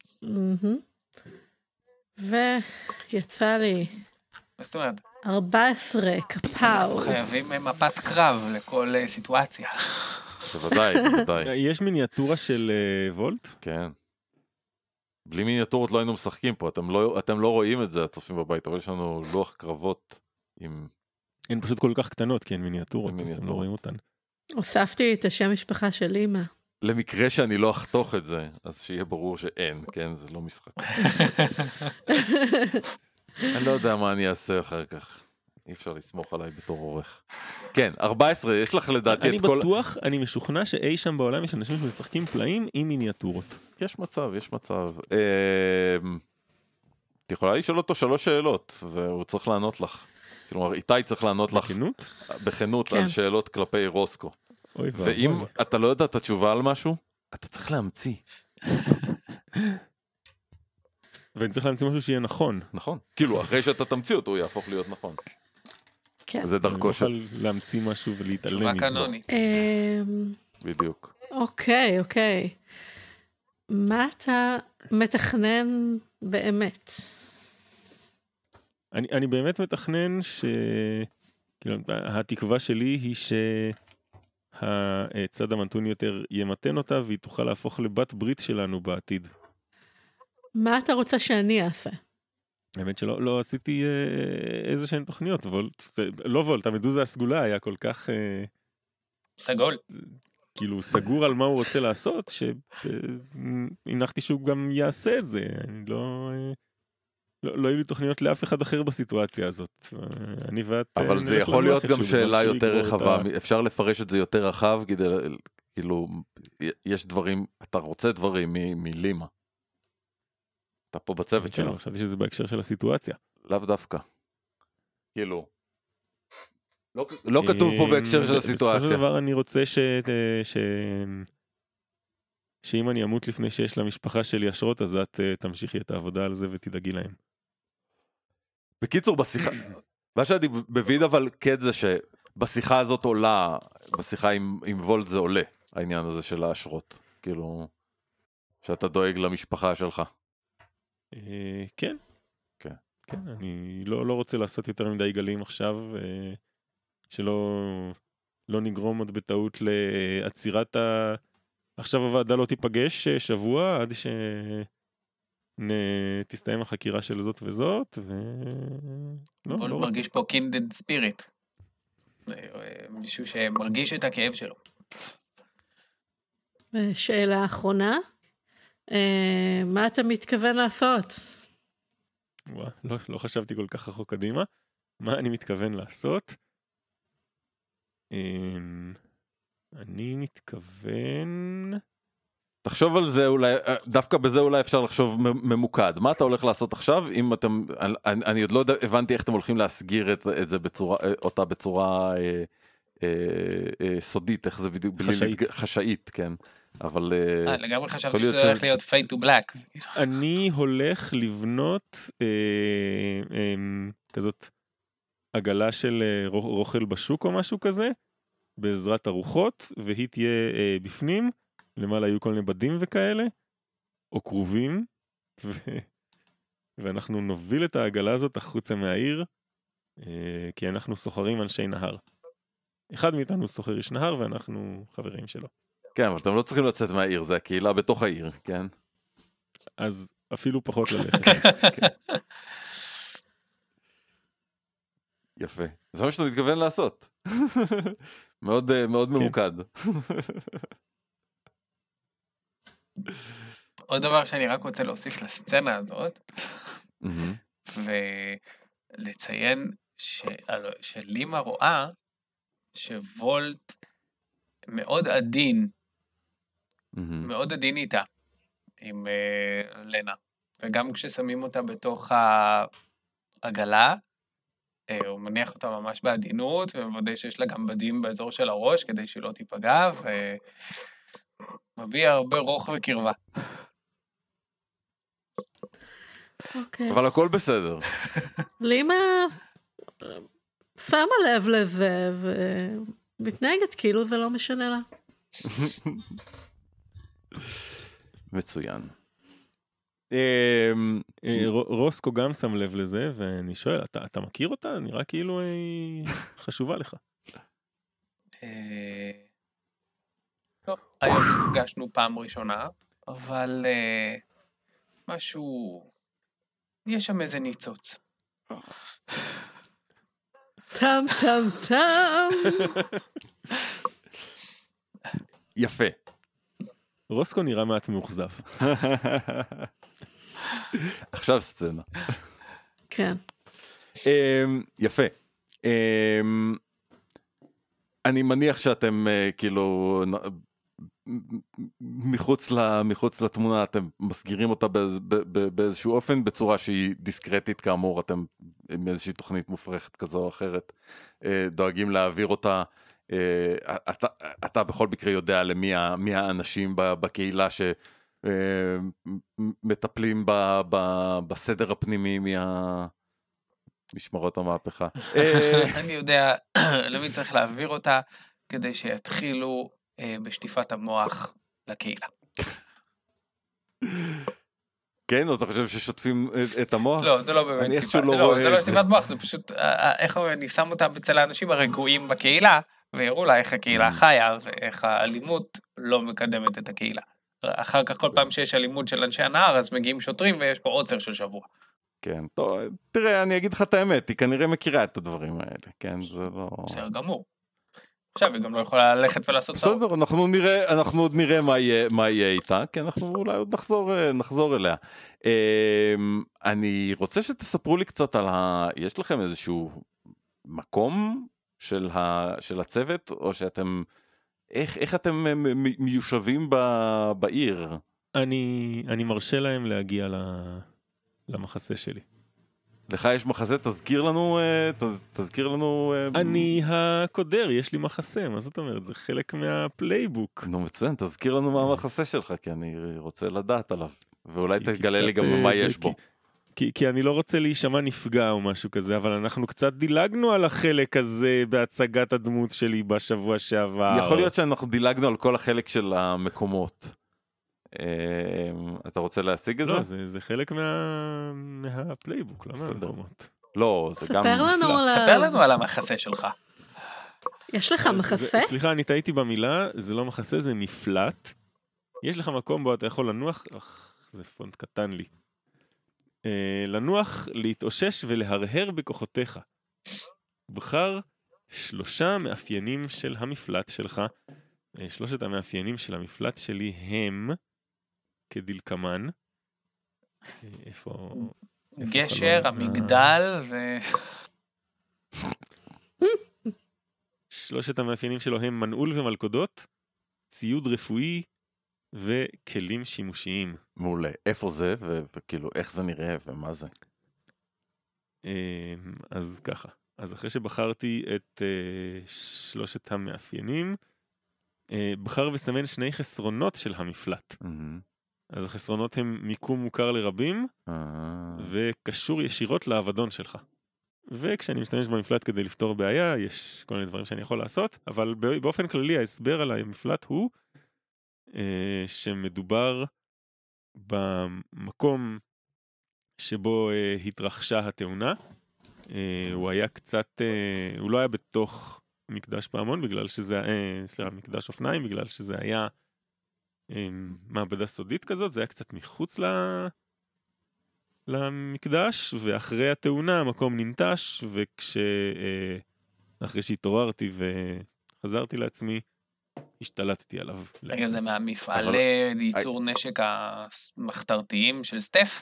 [SPEAKER 1] ויצא לי...
[SPEAKER 3] מה זאת אומרת?
[SPEAKER 1] ארבע עשרה, קפאו.
[SPEAKER 3] חייבים מפת קרב לכל סיטואציה.
[SPEAKER 4] בוודאי, בוודאי.
[SPEAKER 2] יש מיניאטורה של וולט?
[SPEAKER 4] כן. בלי מיניאטורות לא היינו משחקים פה, אתם לא, אתם לא רואים את זה, הצופים בבית, אבל יש לנו לוח קרבות עם...
[SPEAKER 2] הן פשוט כל כך קטנות, כי הן מיניאטורות, אז אתם לא רואים אותן.
[SPEAKER 1] הוספתי את השם משפחה של אמא.
[SPEAKER 4] למקרה שאני לא אחתוך את זה, אז שיהיה ברור שאין, כן? זה לא משחק. אני לא יודע מה אני אעשה אחר כך. אי אפשר לסמוך עליי בתור עורך. כן, ארבע עשרה, יש לך לדעתי
[SPEAKER 2] את כל... אני בטוח, אני משוכנע שאי שם בעולם יש אנשים שמשחקים פלאים עם מיניאטורות.
[SPEAKER 4] יש מצב, יש מצב. את יכולה לשאול אותו שלוש שאלות, והוא צריך לענות לך. כלומר, איתי צריך לענות לך...
[SPEAKER 2] בכנות?
[SPEAKER 4] בכנות, על שאלות כלפי רוסקו. ואם אתה לא יודע את התשובה על משהו, אתה צריך להמציא.
[SPEAKER 2] ואני צריך להמציא משהו שיהיה נכון.
[SPEAKER 4] נכון. כאילו, אחרי שאתה תמציא אותו, הוא יהפוך להיות נכון.
[SPEAKER 1] כן.
[SPEAKER 4] זה דרכו של...
[SPEAKER 2] אני יכול להמציא משהו ולהתעלם מזה.
[SPEAKER 3] תשובה קנונית.
[SPEAKER 4] בדיוק.
[SPEAKER 1] אוקיי, אוקיי. מה אתה מתכנן באמת?
[SPEAKER 2] אני, אני באמת מתכנן ש... כאילו, התקווה שלי היא שהצד המנטוני יותר ימתן אותה, והיא תוכל להפוך לבת ברית שלנו בעתיד.
[SPEAKER 1] מה אתה רוצה שאני אעשה?
[SPEAKER 2] האמת שלא לא עשיתי אה, איזה שהן תוכניות, וולט, לא וולט, המדוזה הסגולה היה כל כך... אה,
[SPEAKER 3] סגול.
[SPEAKER 2] כאילו סגור על מה הוא רוצה לעשות, שהנחתי שהוא גם יעשה את זה. אני לא... אה, לא, לא היו לי תוכניות לאף אחד אחר בסיטואציה הזאת. אני ואת...
[SPEAKER 4] אבל זה יכול להיות גם שאלה יותר רחבה. אפשר לפרש את זה יותר רחב, כדי, כאילו, יש דברים, אתה רוצה דברים מלימה. אתה פה בצוות שלו.
[SPEAKER 2] חשבתי שזה בהקשר של הסיטואציה.
[SPEAKER 4] לאו דווקא. כאילו. לא כתוב פה בהקשר של הסיטואציה.
[SPEAKER 2] בסופו של דבר אני רוצה ש... שאם אני אמות לפני שיש למשפחה שלי אשרות, אז את תמשיכי את העבודה על זה ותדאגי להם.
[SPEAKER 4] בקיצור, בשיחה, מה שאני מבין אבל כן זה שבשיחה הזאת עולה, בשיחה עם, עם וולט זה עולה, העניין הזה של האשרות. כאילו, שאתה דואג למשפחה שלך.
[SPEAKER 2] אה, כן.
[SPEAKER 4] כן.
[SPEAKER 2] כן, אני לא, לא רוצה לעשות יותר מדי גלים עכשיו, אה, שלא לא נגרום עוד בטעות לעצירת ה... עכשיו הוועדה לא תיפגש שבוע עד ש... תסתיים החקירה של זאת וזאת, ו...
[SPEAKER 3] בול מרגיש פה kindred spirit. מישהו שמרגיש את הכאב שלו.
[SPEAKER 1] שאלה אחרונה, מה אתה מתכוון לעשות?
[SPEAKER 2] וואו, לא, לא חשבתי כל כך רחוק קדימה. מה אני מתכוון לעשות? אני מתכוון...
[SPEAKER 4] תחשוב על זה אולי, דווקא בזה אולי אפשר לחשוב ממוקד. מה אתה הולך לעשות עכשיו, אם אתם, אני, אני עוד לא הבנתי איך אתם הולכים להסגיר את, את זה בצורה, אותה בצורה אה, אה, אה, סודית, איך זה בדיוק,
[SPEAKER 2] חשאית.
[SPEAKER 4] בלי, חשאית, כן. אבל...
[SPEAKER 3] אה, לגמרי חשבתי שזה הולך להיות fade to black.
[SPEAKER 2] אני הולך לבנות אה, אה, כזאת עגלה של אה, רוכל בשוק או משהו כזה, בעזרת הרוחות, והיא תהיה אה, בפנים, למעלה היו כל מיני בדים וכאלה, או קרובים, ו... ואנחנו נוביל את העגלה הזאת החוצה מהעיר, אה, כי אנחנו סוחרים אנשי נהר. אחד מאיתנו סוחר איש נהר, ואנחנו חברים שלו.
[SPEAKER 4] כן, אבל אתם לא צריכים לצאת מהעיר, זה הקהילה בתוך העיר, כן?
[SPEAKER 2] אז אפילו פחות ללכת. כן.
[SPEAKER 4] יפה. זה מה שאתה מתכוון לעשות. מאוד, מאוד ממוקד.
[SPEAKER 3] עוד דבר שאני רק רוצה להוסיף לסצנה הזאת, ולציין שלימה רואה שוולט מאוד עדין, מאוד עדין איתה, עם לנה. וגם כששמים אותה בתוך העגלה, הוא מניח אותה ממש בעדינות, ומוודא שיש לה גם בדים באזור של הראש, כדי שלא תיפגע, ומביע הרבה רוח וקרבה.
[SPEAKER 1] אוקיי.
[SPEAKER 4] אבל הכל בסדר.
[SPEAKER 1] לימה שמה לב לזה, ומתנהגת כאילו זה לא משנה לה.
[SPEAKER 2] מצוין. רוסקו גם שם לב לזה, ואני שואל, אתה מכיר אותה? נראה כאילו היא חשובה לך.
[SPEAKER 3] לא, היום נפגשנו פעם ראשונה, אבל משהו, יש שם איזה ניצוץ.
[SPEAKER 1] טם טם טם.
[SPEAKER 4] יפה.
[SPEAKER 2] רוסקו נראה מעט מאוכזב.
[SPEAKER 4] עכשיו סצנה.
[SPEAKER 1] כן.
[SPEAKER 4] יפה. אני מניח שאתם כאילו מחוץ מחוץ לתמונה, אתם מסגירים אותה באיזשהו אופן, בצורה שהיא דיסקרטית כאמור, אתם עם איזושהי תוכנית מופרכת כזו או אחרת, דואגים להעביר אותה. אתה, אתה בכל מקרה יודע למי מי האנשים בקהילה שמטפלים ב, ב, בסדר הפנימי מהמשמרות המהפכה.
[SPEAKER 3] אני יודע למי צריך להעביר אותה כדי שיתחילו בשטיפת המוח לקהילה.
[SPEAKER 4] כן, או אתה חושב ששוטפים את המוח?
[SPEAKER 3] לא, זה לא באמת שטיפת, לא, זה לא שטיפת מוח, זה פשוט, איך אני שם אותה אצל האנשים הרגועים בקהילה, ויראו לה איך הקהילה חיה, ואיך האלימות לא מקדמת את הקהילה. אחר כך כל פעם שיש אלימות של אנשי הנהר, אז מגיעים שוטרים ויש פה עוצר של שבוע.
[SPEAKER 4] כן, טוב, תראה, אני אגיד לך את האמת, היא כנראה מכירה את הדברים האלה, כן, זה לא...
[SPEAKER 3] בסדר גמור. עכשיו היא גם לא יכולה ללכת ולעשות צרות.
[SPEAKER 4] בסדר, אנחנו נראה, אנחנו עוד נראה מה יהיה, מה יהיה איתה, כי אנחנו אולי עוד נחזור, נחזור אליה. אני רוצה שתספרו לי קצת על ה... יש לכם איזשהו מקום של ה... של הצוות, או שאתם... איך, איך אתם מיושבים ב... בעיר?
[SPEAKER 2] אני, אני מרשה להם להגיע ל... למחסה שלי.
[SPEAKER 4] לך יש מחסה, תזכיר לנו, תזכיר לנו...
[SPEAKER 2] אני הקודר, יש לי מחסה, מה זאת אומרת? זה חלק מהפלייבוק.
[SPEAKER 4] נו מצוין, תזכיר לנו מה המחסה שלך, כי אני רוצה לדעת עליו, ואולי תגלה לי גם מה יש בו.
[SPEAKER 2] כי, כי אני לא רוצה להישמע נפגע או משהו כזה, אבל אנחנו קצת דילגנו על החלק הזה בהצגת הדמות שלי בשבוע שעבר.
[SPEAKER 4] יכול להיות שאנחנו דילגנו על כל החלק של המקומות. אתה רוצה להשיג את זה?
[SPEAKER 2] לא, זה, זה חלק מה... מהפלייבוק, לא מהמקומות.
[SPEAKER 4] לא, זה גם...
[SPEAKER 1] ספר לנו, על...
[SPEAKER 3] ספר לנו על המחסה שלך.
[SPEAKER 1] יש לך מחסה?
[SPEAKER 2] סליחה, אני טעיתי במילה, זה לא מחסה, זה מפלט. יש לך מקום בו אתה יכול לנוח, אך, זה פונט קטן לי. אה, לנוח, להתאושש ולהרהר בכוחותיך. בחר שלושה מאפיינים של המפלט שלך. אה, שלושת המאפיינים של המפלט שלי הם כדלקמן. אה, איפה... איפה
[SPEAKER 3] גשר,
[SPEAKER 2] חלון?
[SPEAKER 3] המגדל ו...
[SPEAKER 2] שלושת המאפיינים שלו הם מנעול ומלכודות, ציוד רפואי וכלים שימושיים.
[SPEAKER 4] מעולה. איפה זה, ו- וכאילו, איך זה נראה, ומה זה?
[SPEAKER 2] אה, אז ככה. אז אחרי שבחרתי את אה, שלושת המאפיינים, אה, בחר וסמן שני חסרונות של המפלט.
[SPEAKER 4] מהמם.
[SPEAKER 2] אז החסרונות הם מיקום מוכר לרבים,
[SPEAKER 4] אה,
[SPEAKER 2] וקשור ישירות לאבדון שלך. וכשאני משתמש במפלט כדי לפתור בעיה, יש כל מיני דברים שאני יכול לעשות, אבל באופן כללי ההסבר על המפלט הוא אה, שמדובר במקום שבו אה, התרחשה התאונה. אה, הוא היה קצת, אה, הוא לא היה בתוך מקדש פעמון, בגלל שזה, אה, סליחה, מקדש אופניים, בגלל שזה היה אה, מעבדה סודית כזאת, זה היה קצת מחוץ ל... למקדש, ואחרי התאונה המקום ננטש, וכש... אה, אחרי שהתעוררתי וחזרתי לעצמי, השתלטתי עליו.
[SPEAKER 3] רגע, זה מהמפעלי
[SPEAKER 4] אבל-
[SPEAKER 3] ייצור נשק המחתרתיים של סטף?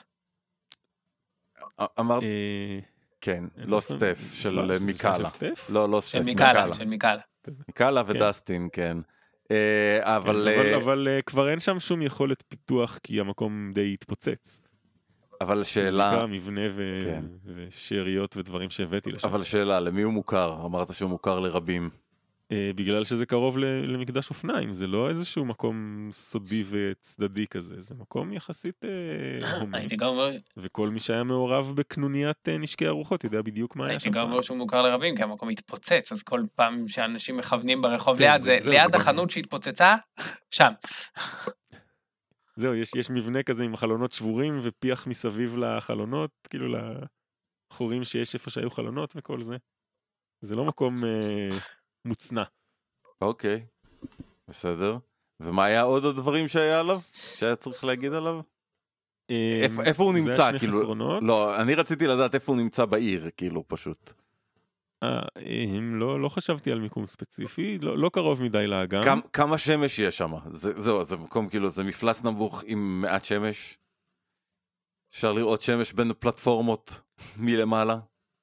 [SPEAKER 4] אמרת,
[SPEAKER 2] אה,
[SPEAKER 4] כן,
[SPEAKER 2] אין
[SPEAKER 4] לא
[SPEAKER 2] לך-
[SPEAKER 4] סטף,
[SPEAKER 2] מפלט
[SPEAKER 4] של
[SPEAKER 2] של
[SPEAKER 4] מיקאלה.
[SPEAKER 2] סטף?
[SPEAKER 4] לא, לא
[SPEAKER 3] של
[SPEAKER 4] סטף,
[SPEAKER 3] מיקאלה, של מיקאלה.
[SPEAKER 4] מיקאלה
[SPEAKER 2] כן.
[SPEAKER 4] ודסטין, כן. אה,
[SPEAKER 2] כן,
[SPEAKER 4] אבל...
[SPEAKER 2] אבל,
[SPEAKER 4] אה,
[SPEAKER 2] אבל אה, כבר אין שם שום יכולת פיתוח, כי המקום די התפוצץ.
[SPEAKER 4] אבל
[SPEAKER 2] זה
[SPEAKER 4] שאלה,
[SPEAKER 2] בעיקר מבנה ו...
[SPEAKER 4] כן.
[SPEAKER 2] ושאריות ודברים שהבאתי לשם.
[SPEAKER 4] אבל שאלה, למי הוא מוכר? אמרת שהוא מוכר לרבים.
[SPEAKER 2] אה, בגלל שזה קרוב ל... למקדש אופניים, זה לא איזשהו מקום סודי וצדדי כזה, זה מקום יחסית אה, הומי,
[SPEAKER 3] הייתי גם אומר,
[SPEAKER 2] וכל מי שהיה מעורב בקנוניית אה, נשקי הרוחות יודע בדיוק מה היה
[SPEAKER 3] הייתי
[SPEAKER 2] שם
[SPEAKER 3] גם
[SPEAKER 2] פעם.
[SPEAKER 3] אומר שהוא מוכר לרבים, כי המקום התפוצץ, אז כל פעם שאנשים מכוונים ברחוב
[SPEAKER 2] כן,
[SPEAKER 3] ליד,
[SPEAKER 2] זה-
[SPEAKER 3] זה
[SPEAKER 2] זהו,
[SPEAKER 3] ליד
[SPEAKER 2] זה
[SPEAKER 3] החנות שהתפוצצה, שם.
[SPEAKER 2] זהו, יש, יש מבנה כזה עם חלונות שבורים ופיח מסביב לחלונות, כאילו לחורים שיש איפה שהיו חלונות וכל זה. זה לא מקום אה, מוצנע.
[SPEAKER 4] אוקיי, בסדר. ומה היה עוד הדברים שהיה עליו? שהיה צריך להגיד עליו?
[SPEAKER 2] אה,
[SPEAKER 4] איפה- איפה הוא
[SPEAKER 2] זה
[SPEAKER 4] נמצא?
[SPEAKER 2] היה שני
[SPEAKER 4] כאילו-
[SPEAKER 2] חסרונות.
[SPEAKER 4] לא, אני רציתי לדעת איפה הוא נמצא בעיר, כאילו, פשוט.
[SPEAKER 2] אה, הם לא, לא חשבתי על מיקום ספציפי, לא, לא קרוב מדי לאגם.
[SPEAKER 4] כמה, כמה שמש יש שם? זה, זהו, זה מקום כאילו, זה מפלס נמוך עם מעט שמש. אפשר לראות שמש בין הפלטפורמות מלמעלה.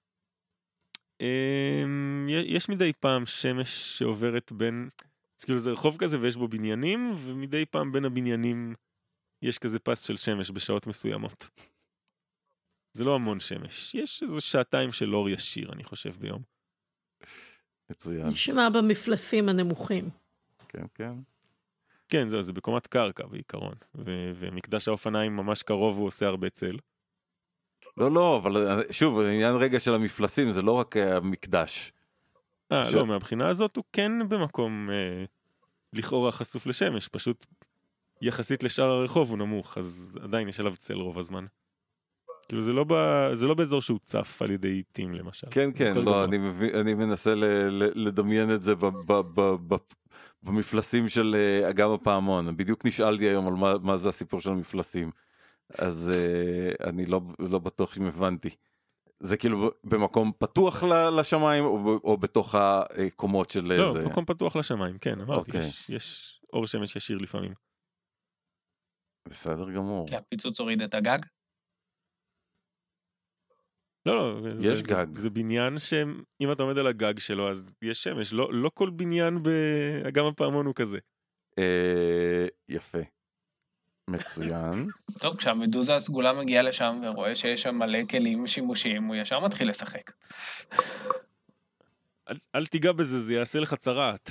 [SPEAKER 2] אמ, יש מדי פעם שמש שעוברת בין, אז כאילו זה רחוב כזה ויש בו בניינים, ומדי פעם בין הבניינים יש כזה פס של שמש בשעות מסוימות. זה לא המון שמש, יש איזה שעתיים של אור ישיר, אני חושב, ביום.
[SPEAKER 4] מצוין.
[SPEAKER 1] נשמע במפלסים הנמוכים.
[SPEAKER 4] כן, כן.
[SPEAKER 2] כן, זהו, זה בקומת קרקע בעיקרון, ו- ומקדש האופניים ממש קרוב, הוא עושה הרבה צל.
[SPEAKER 4] לא, לא, אבל שוב, העניין רגע של המפלסים, זה לא רק אה, המקדש.
[SPEAKER 2] אה,
[SPEAKER 4] ש-
[SPEAKER 2] לא, מהבחינה הזאת הוא כן במקום אה, לכאורה חשוף לשמש, פשוט יחסית לשאר הרחוב הוא נמוך, אז עדיין יש עליו צל רוב הזמן. כאילו זה לא, ב... זה לא באזור שהוא צף על ידי עיתים למשל.
[SPEAKER 4] כן, כן,
[SPEAKER 2] יותר
[SPEAKER 4] לא,
[SPEAKER 2] גבוה.
[SPEAKER 4] אני, מבין, אני מנסה ל, ל, לדמיין את זה ב, ב, ב, ב, במפלסים של אה, אגם הפעמון. בדיוק נשאלתי היום על מה, מה זה הסיפור של המפלסים. אז אה, אני לא, לא בטוח אם הבנתי. זה כאילו במקום פתוח ל- לשמיים או, ב- או בתוך הקומות של
[SPEAKER 2] לא,
[SPEAKER 4] זה?
[SPEAKER 2] מקום פתוח לשמיים, כן, אמרתי,
[SPEAKER 4] אוקיי.
[SPEAKER 2] יש, יש אור שמש ישיר לפעמים.
[SPEAKER 4] בסדר גמור.
[SPEAKER 3] כי הפיצוץ הוריד את הגג.
[SPEAKER 2] לא, לא, זה,
[SPEAKER 4] יש
[SPEAKER 2] זה,
[SPEAKER 4] גג.
[SPEAKER 2] זה, זה בניין שאם אתה עומד על הגג שלו, אז יש שמש, לא, לא כל בניין באגם הפעמון הוא כזה.
[SPEAKER 4] אה, יפה. מצוין.
[SPEAKER 3] טוב, כשהמדוזה הסגולה מגיעה לשם ורואה שיש שם מלא כלים שימושיים, הוא ישר מתחיל לשחק.
[SPEAKER 2] אל, אל תיגע בזה, זה יעשה לך צרעת.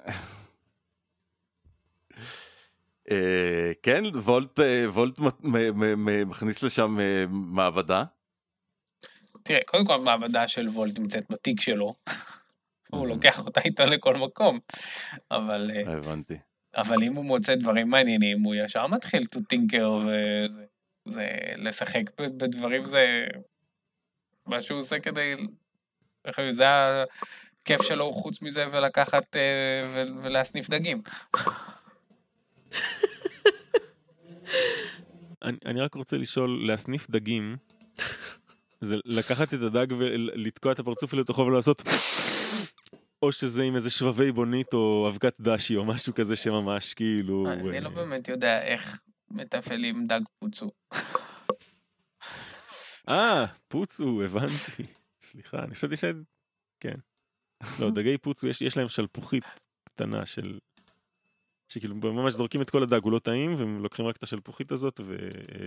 [SPEAKER 4] אה, כן, וולט, אה, וולט מ- מ- מ- מ- מכניס לשם אה, מעבדה.
[SPEAKER 3] תראה, קודם כל המעבדה של וולט נמצאת בתיק שלו, הוא לוקח אותה איתו לכל מקום, אבל, אה,
[SPEAKER 4] הבנתי.
[SPEAKER 3] אבל אם הוא מוצא דברים מעניינים, הוא ישר מתחיל to tinker וזה, זה, לשחק ב- בדברים זה, מה שהוא עושה כדי, איך הוא- זה הכיף שלו חוץ מזה ולקחת אה, ו- ולהסניף דגים.
[SPEAKER 2] אני, אני רק רוצה לשאול, להסניף דגים, זה לקחת את הדג ולתקוע את הפרצוף לתוכו ולעשות, או שזה עם איזה שבבי בונית או אבקת דשי או משהו כזה שממש כאילו...
[SPEAKER 3] אני לא באמת יודע איך מטפלים דג פוצו.
[SPEAKER 2] אה, פוצו, הבנתי. סליחה, אני חשבתי ש... כן. לא, דגי פוצו, יש, יש להם שלפוחית קטנה של... שכאילו ממש זורקים את כל הדג, הוא לא טעים, והם לוקחים רק את השלפוחית הזאת ו...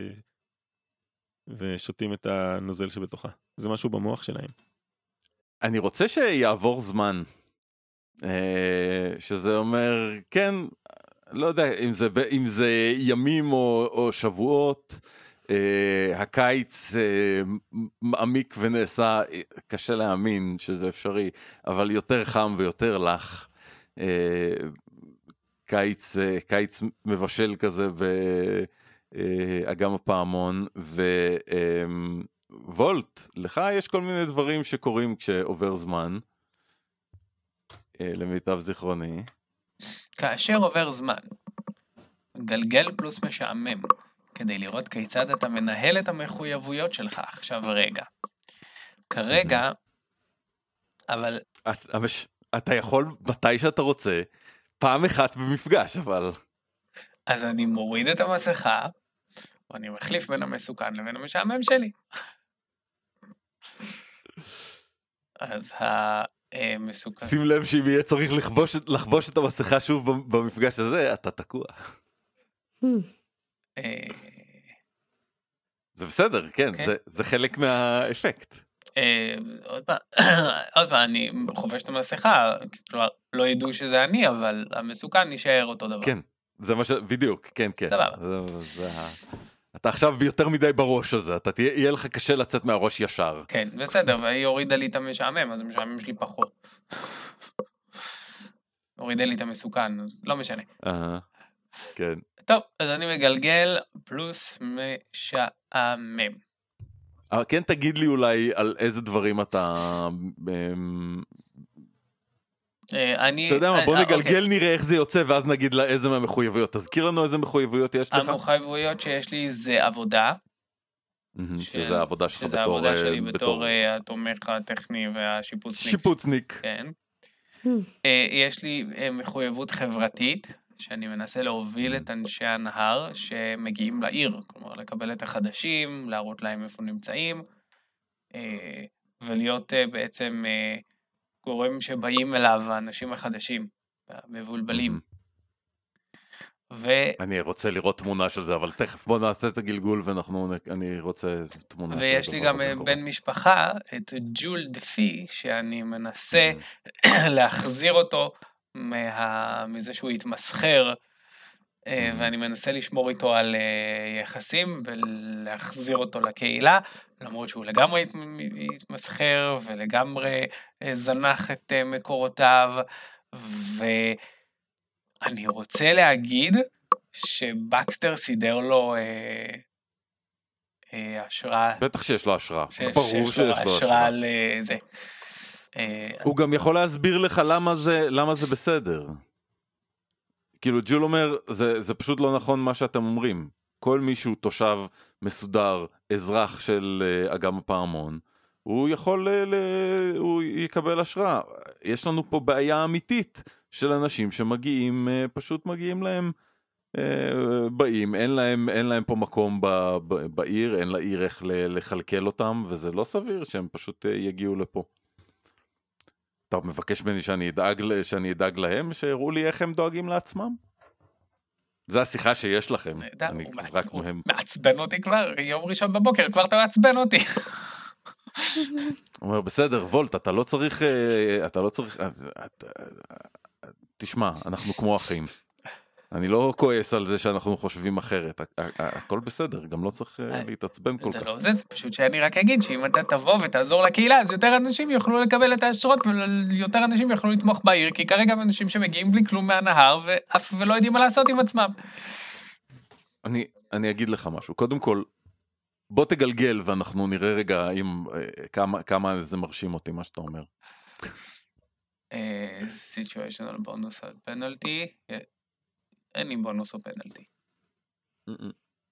[SPEAKER 2] ושותים את הנוזל שבתוכה. זה משהו במוח שלהם.
[SPEAKER 4] אני רוצה שיעבור זמן. שזה אומר, כן, לא יודע אם זה, אם זה ימים או, או שבועות, הקיץ מעמיק ונעשה, קשה להאמין שזה אפשרי, אבל יותר חם ויותר לח. קיץ, קיץ מבשל כזה באגם הפעמון, ווולט, לך יש כל מיני דברים שקורים כשעובר זמן, למיטב זיכרוני.
[SPEAKER 3] כאשר עובר זמן, גלגל פלוס משעמם, כדי לראות כיצד אתה מנהל את המחויבויות שלך עכשיו רגע. כרגע, אבל...
[SPEAKER 4] אתה, אתה יכול מתי שאתה רוצה, פעם אחת במפגש, אבל...
[SPEAKER 3] אז אני מוריד את המסכה, ואני מחליף בין המסוכן לבין המשעמם שלי. אז המסוכן...
[SPEAKER 4] שים לב שאם יהיה צריך לחבוש, לחבוש את המסכה שוב במפגש הזה, אתה תקוע. זה בסדר, כן, זה, זה חלק מהאפקט.
[SPEAKER 3] עוד פעם, עוד פעם, אני חובש את המסכה, כלומר, לא ידעו שזה אני, אבל המסוכן נשאר אותו דבר.
[SPEAKER 4] כן, זה מה ש... בדיוק, כן, כן.
[SPEAKER 3] סבבה.
[SPEAKER 4] זה... אתה עכשיו ביותר מדי בראש הזה, אתה תהיה, יהיה לך קשה לצאת מהראש ישר.
[SPEAKER 3] כן, בסדר, והיא הורידה לי את המשעמם, אז המשעמם שלי פחות. הורידה לי את המסוכן, אז לא משנה.
[SPEAKER 4] אהה, כן.
[SPEAKER 3] טוב, אז אני מגלגל פלוס משעמם.
[SPEAKER 4] אבל כן תגיד לי אולי על איזה דברים אתה...
[SPEAKER 3] אני...
[SPEAKER 4] אתה יודע מה, בוא נגלגל נראה איך זה יוצא, ואז נגיד לה איזה מהמחויבויות. תזכיר לנו איזה מחויבויות יש לך.
[SPEAKER 3] המחויבויות שיש לי זה עבודה.
[SPEAKER 4] שזה העבודה שלך בתור...
[SPEAKER 3] שזה העבודה שלי בתור התומך הטכני והשיפוצניק.
[SPEAKER 4] שיפוצניק.
[SPEAKER 3] כן. יש לי מחויבות חברתית, שאני מנסה להוביל את אנשי הנהר שמגיעים לעיר, כלומר לקבל את החדשים, להראות להם איפה נמצאים, ולהיות בעצם גורם שבאים אליו האנשים החדשים, המבולבלים. ו...
[SPEAKER 4] אני רוצה לראות תמונה של זה, אבל תכף בוא נעשה את הגלגול ואנחנו, אני רוצה תמונה של זה.
[SPEAKER 3] ויש לי גם בן משפחה, את ג'ול דפי, שאני מנסה להחזיר אותו מה... מזה שהוא יתמסחר, ואני מנסה לשמור איתו על יחסים ולהחזיר אותו לקהילה, למרות שהוא לגמרי יתמסחר ולגמרי זנח את מקורותיו, ואני רוצה להגיד שבקסטר סידר לו השראה.
[SPEAKER 4] בטח שיש לו השראה.
[SPEAKER 3] ברור שיש לו השראה על זה.
[SPEAKER 4] הוא גם יכול להסביר לך למה זה, למה זה בסדר. כאילו ג'ול אומר, זה, זה פשוט לא נכון מה שאתם אומרים. כל מישהו תושב מסודר, אזרח של uh, אגם הפעמון, הוא יכול, ל, ל, הוא יקבל השראה. יש לנו פה בעיה אמיתית של אנשים שמגיעים, uh, פשוט מגיעים להם, uh, באים, אין להם, אין להם פה מקום ב, ב, בעיר, אין לעיר איך ל, לחלקל אותם, וזה לא סביר שהם פשוט uh, יגיעו לפה. אתה מבקש ממני שאני אדאג, שאני אדאג להם, שיראו לי איך הם דואגים לעצמם? זה השיחה שיש לכם.
[SPEAKER 3] אני רק מהם... מעצבן אותי כבר, יום ראשון בבוקר, כבר אתה מעצבן אותי.
[SPEAKER 4] הוא אומר, בסדר, וולט, אתה לא צריך, אתה לא צריך, תשמע, אנחנו כמו אחים. אני לא כועס על זה שאנחנו חושבים אחרת, הכל בסדר, גם לא צריך להתעצבן כל כך.
[SPEAKER 3] זה לא זה, זה פשוט שאני רק אגיד שאם אתה תבוא ותעזור לקהילה, אז יותר אנשים יוכלו לקבל את האשרות, ויותר אנשים יוכלו לתמוך בעיר, כי כרגע אנשים שמגיעים בלי כלום מהנהר, ואף ולא יודעים מה לעשות עם עצמם.
[SPEAKER 4] אני, אני אגיד לך משהו, קודם כל, בוא תגלגל ואנחנו נראה רגע אם, כמה, כמה זה מרשים אותי מה שאתה אומר.
[SPEAKER 3] Situational bonus penalty, אין לי בונוס או פנלטי.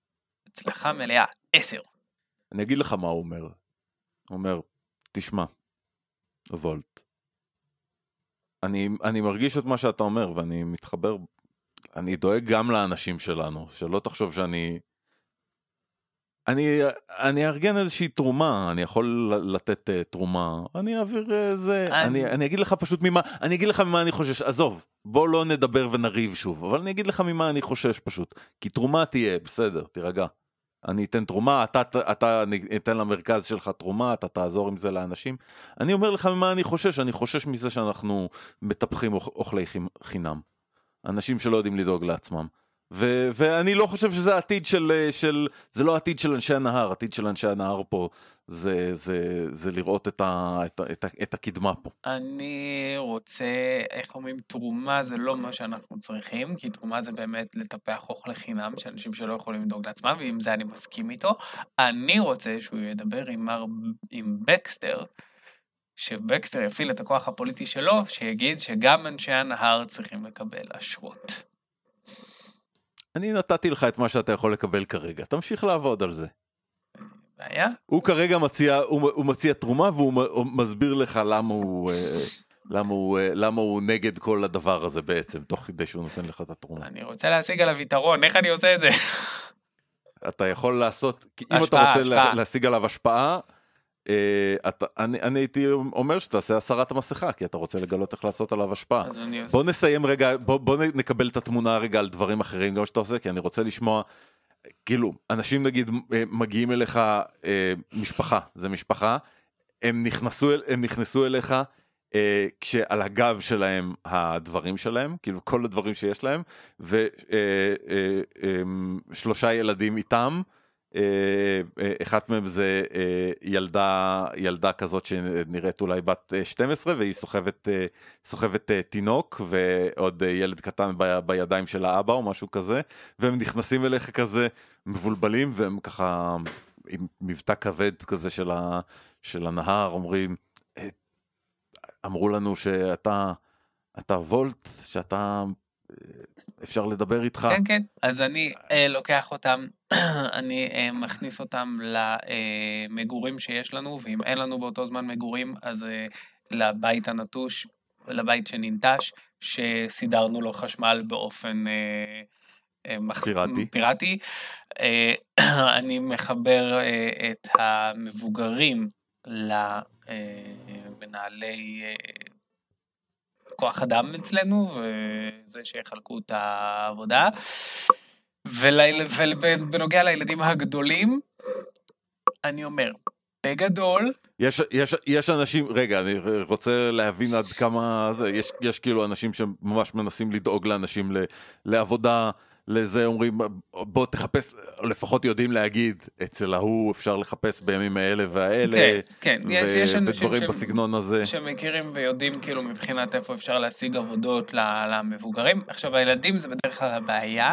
[SPEAKER 3] הצלחה מלאה, עשר.
[SPEAKER 4] אני אגיד לך מה הוא אומר. הוא אומר, תשמע, וולט, אני, אני מרגיש את מה שאתה אומר, ואני מתחבר, אני דואג גם לאנשים שלנו, שלא תחשוב שאני, אני, אני ארגן איזושהי תרומה, אני יכול לתת uh, תרומה, אני אעביר uh, זה, אני... אני, אני אגיד לך פשוט ממה, אני אגיד לך ממה אני חושש, עזוב, בוא לא נדבר ונריב שוב, אבל אני אגיד לך ממה אני חושש פשוט, כי תרומה תהיה, בסדר, תירגע. אני אתן תרומה, אתה, אתה אתן למרכז שלך תרומה, אתה תעזור עם זה לאנשים. אני אומר לך ממה אני חושש, אני חושש מזה שאנחנו מטפחים אוכלי חינם. אנשים שלא יודעים לדאוג לעצמם. ו- ואני לא חושב שזה העתיד של, של, זה לא העתיד של אנשי הנהר, העתיד של אנשי הנהר פה, זה, זה, זה לראות את, ה, את, ה, את, ה, את הקדמה פה.
[SPEAKER 3] אני רוצה, איך אומרים, תרומה זה לא מה שאנחנו צריכים, כי תרומה זה באמת לטפח אוכל לחינם, שאנשים שלא יכולים לדאוג לעצמם, ועם זה אני מסכים איתו. אני רוצה שהוא ידבר עם, מר, עם בקסטר, שבקסטר יפעיל את הכוח הפוליטי שלו, שיגיד שגם אנשי הנהר צריכים לקבל אשרות.
[SPEAKER 4] אני נתתי לך את מה שאתה יכול לקבל כרגע, תמשיך לעבוד על זה.
[SPEAKER 3] בעיה?
[SPEAKER 4] הוא כרגע מציע, הוא, הוא מציע תרומה, והוא מסביר לך למה הוא, למה הוא, למה הוא נגד כל הדבר הזה בעצם, תוך כדי שהוא נותן לך את התרומה.
[SPEAKER 3] אני רוצה להשיג עליו יתרון, איך אני עושה את זה?
[SPEAKER 4] אתה יכול לעשות, אם
[SPEAKER 3] השפעה,
[SPEAKER 4] אתה רוצה
[SPEAKER 3] השפעה.
[SPEAKER 4] להשיג עליו השפעה, אתה, אני, אני הייתי אומר שתעשה הסרת המסכה, כי אתה רוצה לגלות איך לעשות עליו השפעה. בוא נסיים רגע, בוא, בוא נקבל את התמונה רגע על דברים אחרים גם שאתה עושה, כי אני רוצה לשמוע, כאילו, אנשים נגיד מגיעים אליך, משפחה, זה משפחה, הם נכנסו, הם נכנסו אליך, כשעל הגב שלהם הדברים שלהם, כאילו כל הדברים שיש להם, ושלושה ילדים איתם, אחת מהם זה ילדה, ילדה כזאת שנראית אולי בת שתים עשרה, והיא סוחבת, סוחבת תינוק, ועוד ילד קטן בידיים של האבא או משהו כזה, והם נכנסים אליך כזה מבולבלים, והם ככה עם מבטא כבד כזה של, ה, של הנהר, אומרים, אמרו לנו שאתה, אתה וולט, שאתה, אפשר לדבר איתך.
[SPEAKER 3] כן, כן. אז אני אה, לוקח אותם, אני אה, מכניס אותם למגורים שיש לנו, ואם אין לנו באותו זמן מגורים, אז אה, לבית הנטוש, לבית שננטש, שסידרנו לו חשמל באופן אה, אה, מח...
[SPEAKER 4] פיראטי.
[SPEAKER 3] פיראטי. אה, אני מחבר אה, את המבוגרים למנהלי אה, כוח אדם אצלנו, וזה שיחלקו את העבודה. ובנוגע לילדים הגדולים, אני אומר, בגדול...
[SPEAKER 4] יש, יש, יש אנשים, רגע, אני רוצה להבין עד כמה זה, יש, יש כאילו אנשים שממש מנסים לדאוג לאנשים לעבודה, לזה אומרים, בוא תחפש, לפחות יודעים להגיד, אצל ההוא אפשר לחפש בימים האלה והאלה,
[SPEAKER 3] כן, כן,
[SPEAKER 4] ו-
[SPEAKER 3] יש, יש אנשים
[SPEAKER 4] ודברים
[SPEAKER 3] ש...
[SPEAKER 4] בסגנון הזה.
[SPEAKER 3] שמכירים ויודעים כאילו מבחינת איפה אפשר להשיג עבודות למבוגרים. עכשיו, הילדים זה בדרך כלל הבעיה,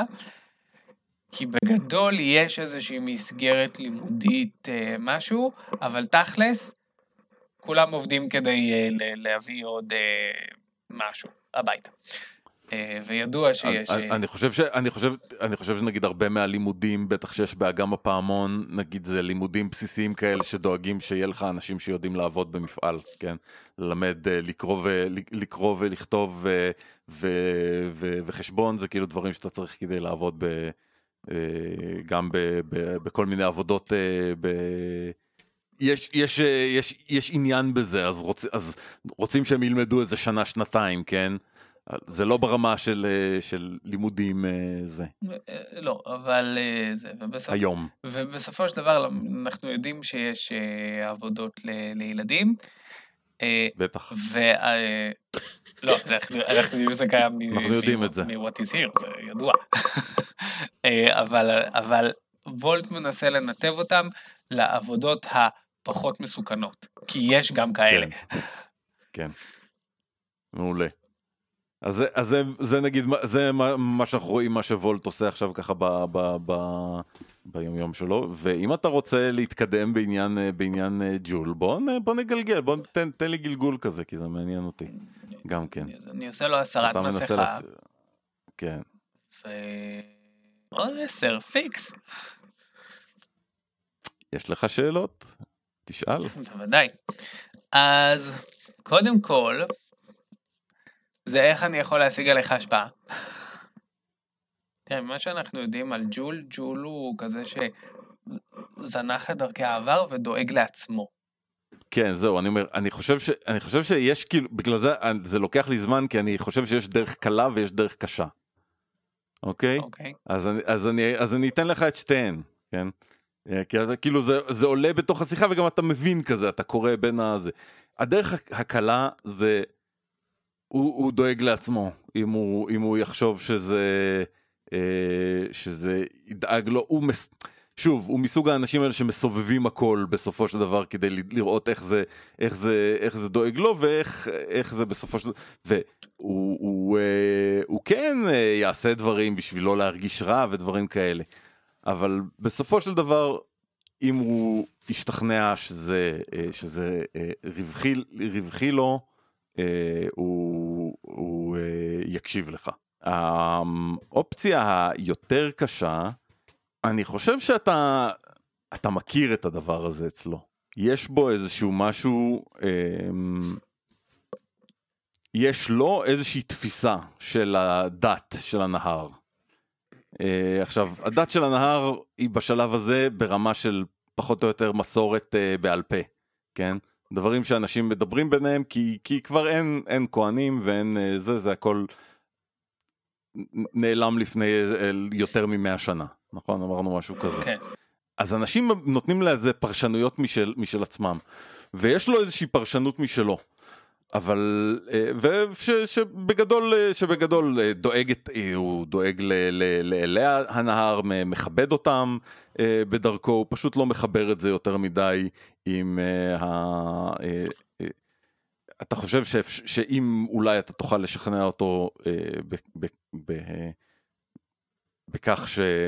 [SPEAKER 3] כי בגדול יש איזושהי מסגרת לימודית משהו, אבל תכלס, כולם עובדים כדי להביא עוד משהו הביתה. וידוע שיש...
[SPEAKER 4] אני חושב ש... אני חושב, אני חושב שנגיד הרבה מהלימודים, בטח שיש באגם הפעמון, נגיד זה לימודים בסיסיים כאלה שדואגים שיהיה לך אנשים שיודעים לעבוד במפעל, כן? ללמד, לקרוא ו... לקרוא ולכתוב ו... ו... ו... וחשבון, זה כאילו דברים שאתה צריך כדי לעבוד ב... גם ב... ב... בכל מיני עבודות ב... יש, יש, יש, יש עניין בזה, אז, רוצ... אז רוצים שהם ילמדו איזה שנה, שנתיים, כן? זה לא ברמה של, של לימודים זה.
[SPEAKER 3] לא, אבל זה, ובסופ...
[SPEAKER 4] היום.
[SPEAKER 3] ובסופו של דבר אנחנו יודעים שיש עבודות ל... לילדים.
[SPEAKER 4] בטח.
[SPEAKER 3] ו... לא, אנחנו יודעים שזה קיים
[SPEAKER 4] אנחנו יודעים את זה.
[SPEAKER 3] מ-What is here, זה ידוע. אבל, אבל וולט מנסה לנתב אותם לעבודות הפחות מסוכנות, כי יש גם כאלה.
[SPEAKER 4] כן, כן. מעולה. אז זה, אז זה, זה נגיד, זה מה, מה שאנחנו רואים, מה שוולט עושה עכשיו ככה ב, ב, ב, ביום יום שלו, ואם אתה רוצה להתקדם בעניין, בעניין ג'ול, בוא, בוא נגלגל, בוא תן, תן לי גלגול כזה, כי זה מעניין אותי, גם כן.
[SPEAKER 3] אז אני עושה לו הסרת מסכה.
[SPEAKER 4] לס... כן.
[SPEAKER 3] ו... עוד עשר, פיקס.
[SPEAKER 4] יש לך שאלות? תשאל.
[SPEAKER 3] בוודאי. אז קודם כל, זה איך אני יכול להשיג עליך השפעה. תראה, מה שאנחנו יודעים על ג'ול, ג'ול הוא כזה שזנח את דרכי העבר ודואג לעצמו.
[SPEAKER 4] כן, זהו, אני אומר, אני חושב ש, אני חושב שיש כאילו, בגלל זה, זה לוקח לי זמן, כי אני חושב שיש דרך קלה ויש דרך קשה. אוקיי?
[SPEAKER 3] אוקיי.
[SPEAKER 4] אז אני, אז אני, אז אני אתן לך את שתיהן, כן? כי כאילו זה, זה עולה בתוך השיחה וגם אתה מבין כזה, אתה קורא בין הזה. הדרך הקלה זה, הוא, הוא דואג לעצמו, אם הוא, אם הוא יחשוב שזה, שזה ידאג לו, הוא מס... שוב, הוא מסוג האנשים האלה שמסובבים הכל בסופו של דבר כדי לראות איך זה, איך זה, איך זה דואג לו ואיך, איך זה בסופו של דבר, והוא, הוא, הוא כן יעשה דברים בשביל לא להרגיש רע ודברים כאלה, אבל בסופו של דבר, אם הוא ישתכנע שזה, שזה רווחי, רווחי לו, הוא, הוא יקשיב לך. האופציה היותר קשה, אני חושב שאתה אתה מכיר את הדבר הזה אצלו. יש בו איזשהו משהו, יש לו איזושהי תפיסה של הדת של הנהר. עכשיו, הדת של הנהר היא בשלב הזה ברמה של פחות או יותר מסורת בעל פה, כן? דברים שאנשים מדברים ביניהם, כי, כי כבר אין, אין כהנים ואין זה, זה הכל נעלם לפני יותר ממאה שנה. נכון, אמרנו משהו כזה. Okay. אז אנשים נותנים לזה פרשנויות משל, משל עצמם, ויש לו איזושהי פרשנות משלו, אבל, ושבגדול, שבגדול דואג, הוא דואג לאלי הנהר, מכבד אותם בדרכו, הוא פשוט לא מחבר את זה יותר מדי עם ה... אתה חושב שאם אולי אתה תוכל לשכנע אותו ב... ב... ב... בכך שהוא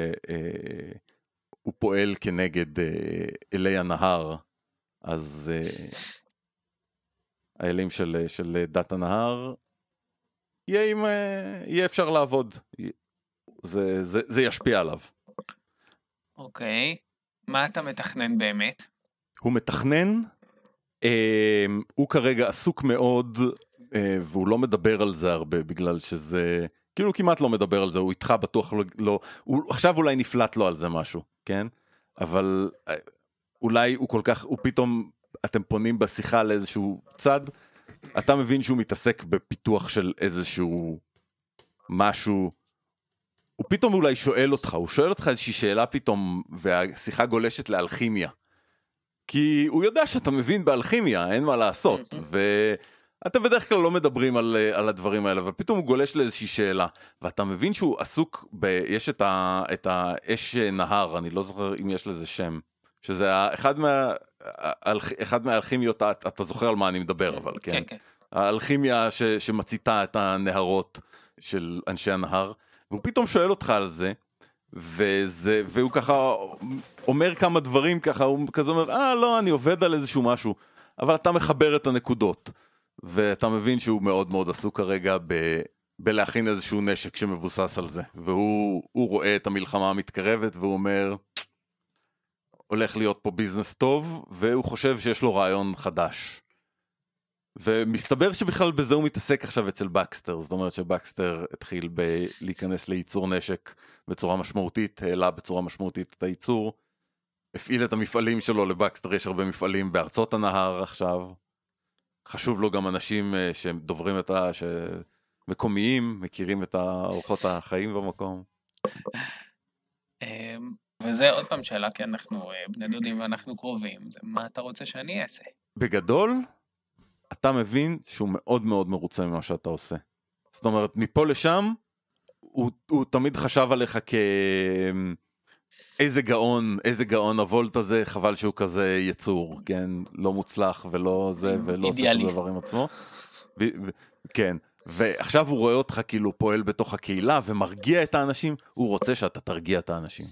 [SPEAKER 4] פועל כנגד אלי הנהר, אז האלים של, של דת הנהר, יהיה, עם, יהיה אפשר לעבוד. זה, זה, זה ישפיע עליו.
[SPEAKER 3] אוקיי. מה אתה מתכנן באמת?
[SPEAKER 4] הוא מתכנן, הוא כרגע עסוק מאוד, והוא לא מדבר על זה הרבה, בגלל שזה... כאילו הוא כמעט לא מדבר על זה, הוא איתך בטוח לא, לא הוא, עכשיו אולי נפלט לו על זה משהו, כן? אבל אולי הוא כל כך, הוא פתאום, אתם פונים בשיחה לאיזשהו צד, אתה מבין שהוא מתעסק בפיתוח של איזשהו משהו, הוא פתאום אולי שואל אותך, הוא שואל אותך איזושהי שאלה פתאום, והשיחה גולשת לאלכימיה, כי הוא יודע שאתה מבין באלכימיה, אין מה לעשות, ו... אתם בדרך כלל לא מדברים על, על הדברים האלה, ופתאום הוא גולש לאיזושהי שאלה, ואתה מבין שהוא עסוק, ב, יש את, ה, את האש נהר, אני לא זוכר אם יש לזה שם, שזה אחד, מה, אחד מהאלכימיות, אתה, אתה זוכר על מה אני מדבר, אבל כן, כן, כן. האלכימיה ש, שמציתה את הנהרות של אנשי הנהר, והוא פתאום שואל אותך על זה, וזה, והוא ככה אומר כמה דברים, ככה הוא כזה אומר, אה לא, אני עובד על איזשהו משהו, אבל אתה מחבר את הנקודות. ואתה מבין שהוא מאוד מאוד עסוק כרגע ב... בלהכין איזשהו נשק שמבוסס על זה, והוא רואה את המלחמה המתקרבת והוא אומר, הולך להיות פה ביזנס טוב, והוא חושב שיש לו רעיון חדש. ומסתבר שבכלל בזה הוא מתעסק עכשיו אצל בקסטר, זאת אומרת שבקסטר התחיל ב... להיכנס לייצור נשק בצורה משמעותית, העלה בצורה משמעותית את הייצור, הפעיל את המפעלים שלו, לבקסטר יש הרבה מפעלים בארצות הנהר עכשיו, חשוב לו גם אנשים שדוברים את ה... שמקומיים, מכירים את האורחות החיים במקום.
[SPEAKER 3] וזה עוד פעם שאלה, כי אנחנו בני דודים ואנחנו קרובים, מה אתה רוצה שאני אעשה?
[SPEAKER 4] בגדול, אתה מבין שהוא מאוד מאוד מרוצה ממה שאתה עושה. זאת אומרת, מפה לשם, הוא, הוא תמיד חשב עליך כ... איזה גאון, איזה גאון הוולט הזה, חבל שהוא כזה יצור, כן, לא מוצלח ולא זה, ולא עושה שום דבר עם עצמו. ו- ו- כן, ועכשיו הוא רואה אותך כאילו פועל בתוך הקהילה ומרגיע את האנשים, הוא רוצה שאתה תרגיע את האנשים.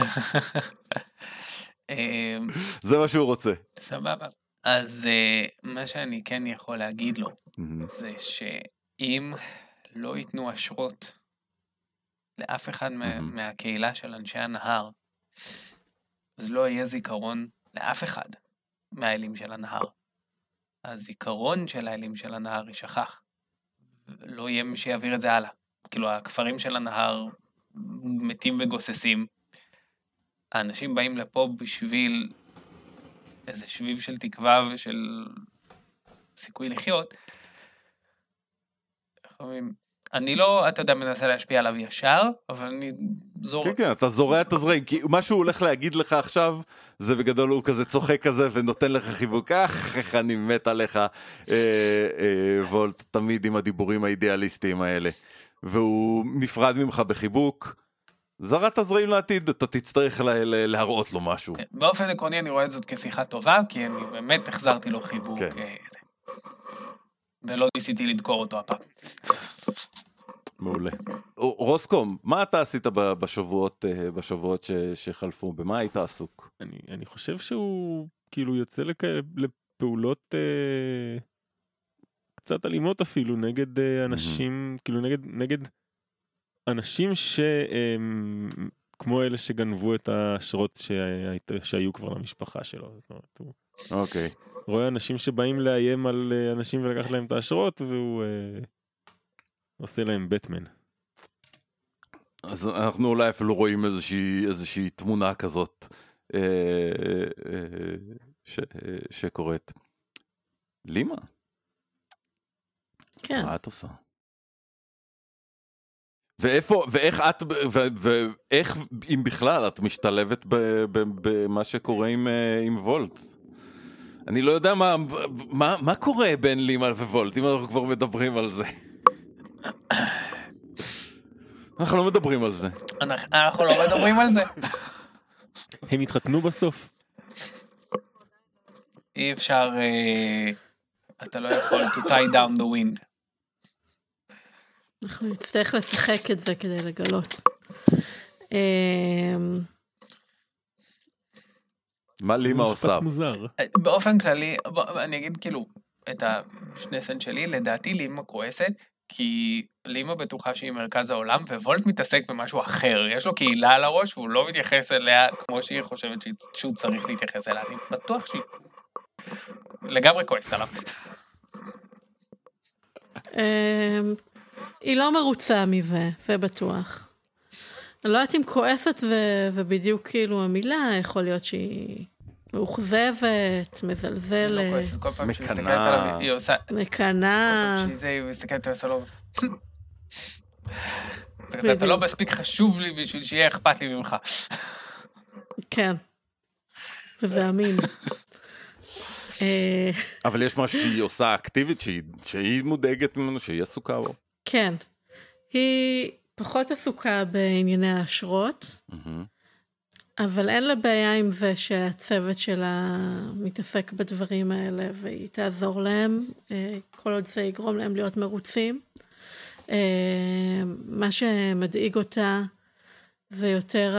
[SPEAKER 4] זה מה שהוא רוצה.
[SPEAKER 3] סבבה. אז מה שאני כן יכול להגיד לו, זה שאם לא ייתנו אשרות לאף אחד מה, מהקהילה של אנשי הנהר, אז לא יהיה זיכרון לאף אחד מהאלים של הנהר. הזיכרון של האלים של הנהר יישכח. לא יהיה מי שיעביר את זה הלאה. כאילו, הכפרים של הנהר מתים וגוססים. האנשים באים לפה בשביל איזה שביב של תקווה ושל סיכוי לחיות. אני לא, אתה יודע, מנסה להשפיע עליו ישר, אבל אני זור...
[SPEAKER 4] כן, כן, אתה זורע את הזרעים, כי מה שהוא הולך להגיד לך עכשיו, זה בגדול הוא כזה צוחק כזה, ונותן לך חיבוק, אך, איך אני מת עליך, אה, אה, וולט, תמיד עם הדיבורים האידיאליסטיים האלה. והוא נפרד ממך בחיבוק, זרעת הזרעים לעתיד, אתה תצטרך לה, לה, להראות לו משהו.
[SPEAKER 3] כן, באופן עקרוני אני רואה את זאת כשיחה טובה, כי אני באמת החזרתי לו חיבוק,
[SPEAKER 4] כן.
[SPEAKER 3] אה, ולא ניסיתי לדקור אותו הפעם.
[SPEAKER 4] מעולה. רוסקום, מה אתה עשית בשבועות, בשבועות ש, שחלפו? במה היית עסוק?
[SPEAKER 2] אני, אני חושב שהוא כאילו יוצא לכ... לפעולות אה, קצת אלימות אפילו, נגד אה, אנשים, mm-hmm. כאילו נגד, נגד אנשים ש... אה, כמו אלה שגנבו את האשרות שהי... שהיו כבר למשפחה שלו. זאת אומרת, הוא...
[SPEAKER 4] אוקיי.
[SPEAKER 2] רואה אנשים שבאים לאיים על אנשים ולקח להם את האשרות, והוא אה, עושה להם בטמן.
[SPEAKER 4] אז אנחנו אולי אפילו רואים איזושהי, איזושהי תמונה כזאת אה, אה, ש, אה, שקורית. לימה?
[SPEAKER 1] כן.
[SPEAKER 4] מה את עושה? ואיפה, ואיך את, ו, ואיך אם בכלל את משתלבת במה שקורה עם, עם וולט? אני לא יודע מה, מה, מה קורה בין לימה ווולט, אם אנחנו כבר מדברים על זה. אנחנו לא מדברים על זה.
[SPEAKER 3] אנחנו לא מדברים על זה.
[SPEAKER 2] הם התחתנו בסוף.
[SPEAKER 3] אי אפשר, אתה לא יכול to tie down the wind.
[SPEAKER 1] אנחנו נצטרך לשחק את זה כדי לגלות.
[SPEAKER 4] מה לימה עושה?
[SPEAKER 2] מוזר.
[SPEAKER 3] באופן כללי, אני אגיד כאילו, את השני סנט שלי, לדעתי לימה כועסת, כי לימה בטוחה שהיא מרכז העולם, ווולט מתעסק במשהו אחר. יש לו קהילה על הראש, והוא לא מתייחס אליה כמו שהיא חושבת שהוא צריך להתייחס אליה. אני בטוח שהיא לגמרי כועסת עליו.
[SPEAKER 1] היא לא מרוצה מזה, זה בטוח. אני לא יודעת אם כועסת ובדיוק כאילו המילה, יכול להיות שהיא מאוכזבת, מזלזלת.
[SPEAKER 3] היא לא כועסת, כל פעם שהיא מסתכלת עליו, היא עושה...
[SPEAKER 1] מקנה.
[SPEAKER 3] כל פעם שהיא מסתכלת, היא עושה לו... זה כזה, אתה לא מספיק חשוב לי בשביל שיהיה אכפת לי ממך.
[SPEAKER 1] כן. וזה אמין.
[SPEAKER 4] אבל יש משהו שהיא עושה אקטיבית, שהיא מודאגת ממנו, שהיא עסוקה בו.
[SPEAKER 1] כן. היא פחות עסוקה בענייני האשרות, אבל אין לה בעיה עם זה שהצוות שלה מתעסק בדברים האלה, והיא תעזור להם, כל עוד זה יגרום להם להיות מרוצים. מה שמדאיג אותה זה יותר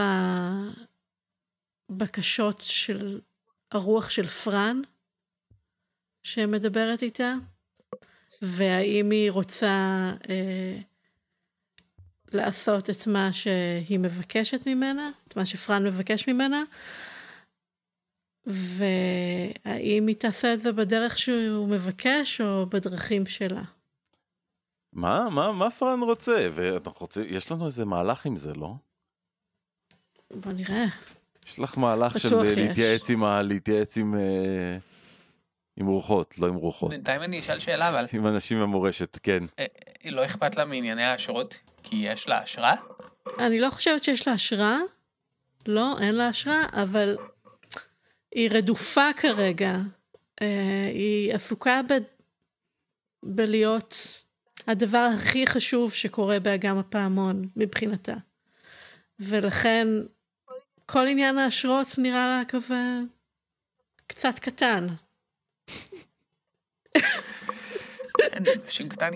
[SPEAKER 1] הבקשות של הרוח של פרן, שמדברת איתה, והאם היא רוצה אה, לעשות את מה שהיא מבקשת ממנה, את מה שפרן מבקש ממנה, והאם היא תעשה את זה בדרך שהוא מבקש, או בדרכים שלה.
[SPEAKER 4] מה, מה, מה פרן רוצה? ואנחנו רוצים, יש לנו איזה מהלך עם זה, לא?
[SPEAKER 1] בוא נראה.
[SPEAKER 4] יש לך מהלך של להתייעץ עם, להתייעץ עם, עם רוחות, לא עם רוחות.
[SPEAKER 3] בינתיים אני אשאל שאלה, אבל...
[SPEAKER 4] עם אנשים במורשת, כן.
[SPEAKER 3] היא לא אכפת לה מענייני האשרות, כי יש לה השראה?
[SPEAKER 1] אני לא חושבת שיש לה השראה. לא, אין לה השראה, אבל היא רדופה כרגע. היא עסוקה ב... בלהיות הדבר הכי חשוב שקורה באגם הפעמון מבחינתה. ולכן כל עניין האשרות נראה לה כזה קצת קטן.
[SPEAKER 3] אנשים קטנים.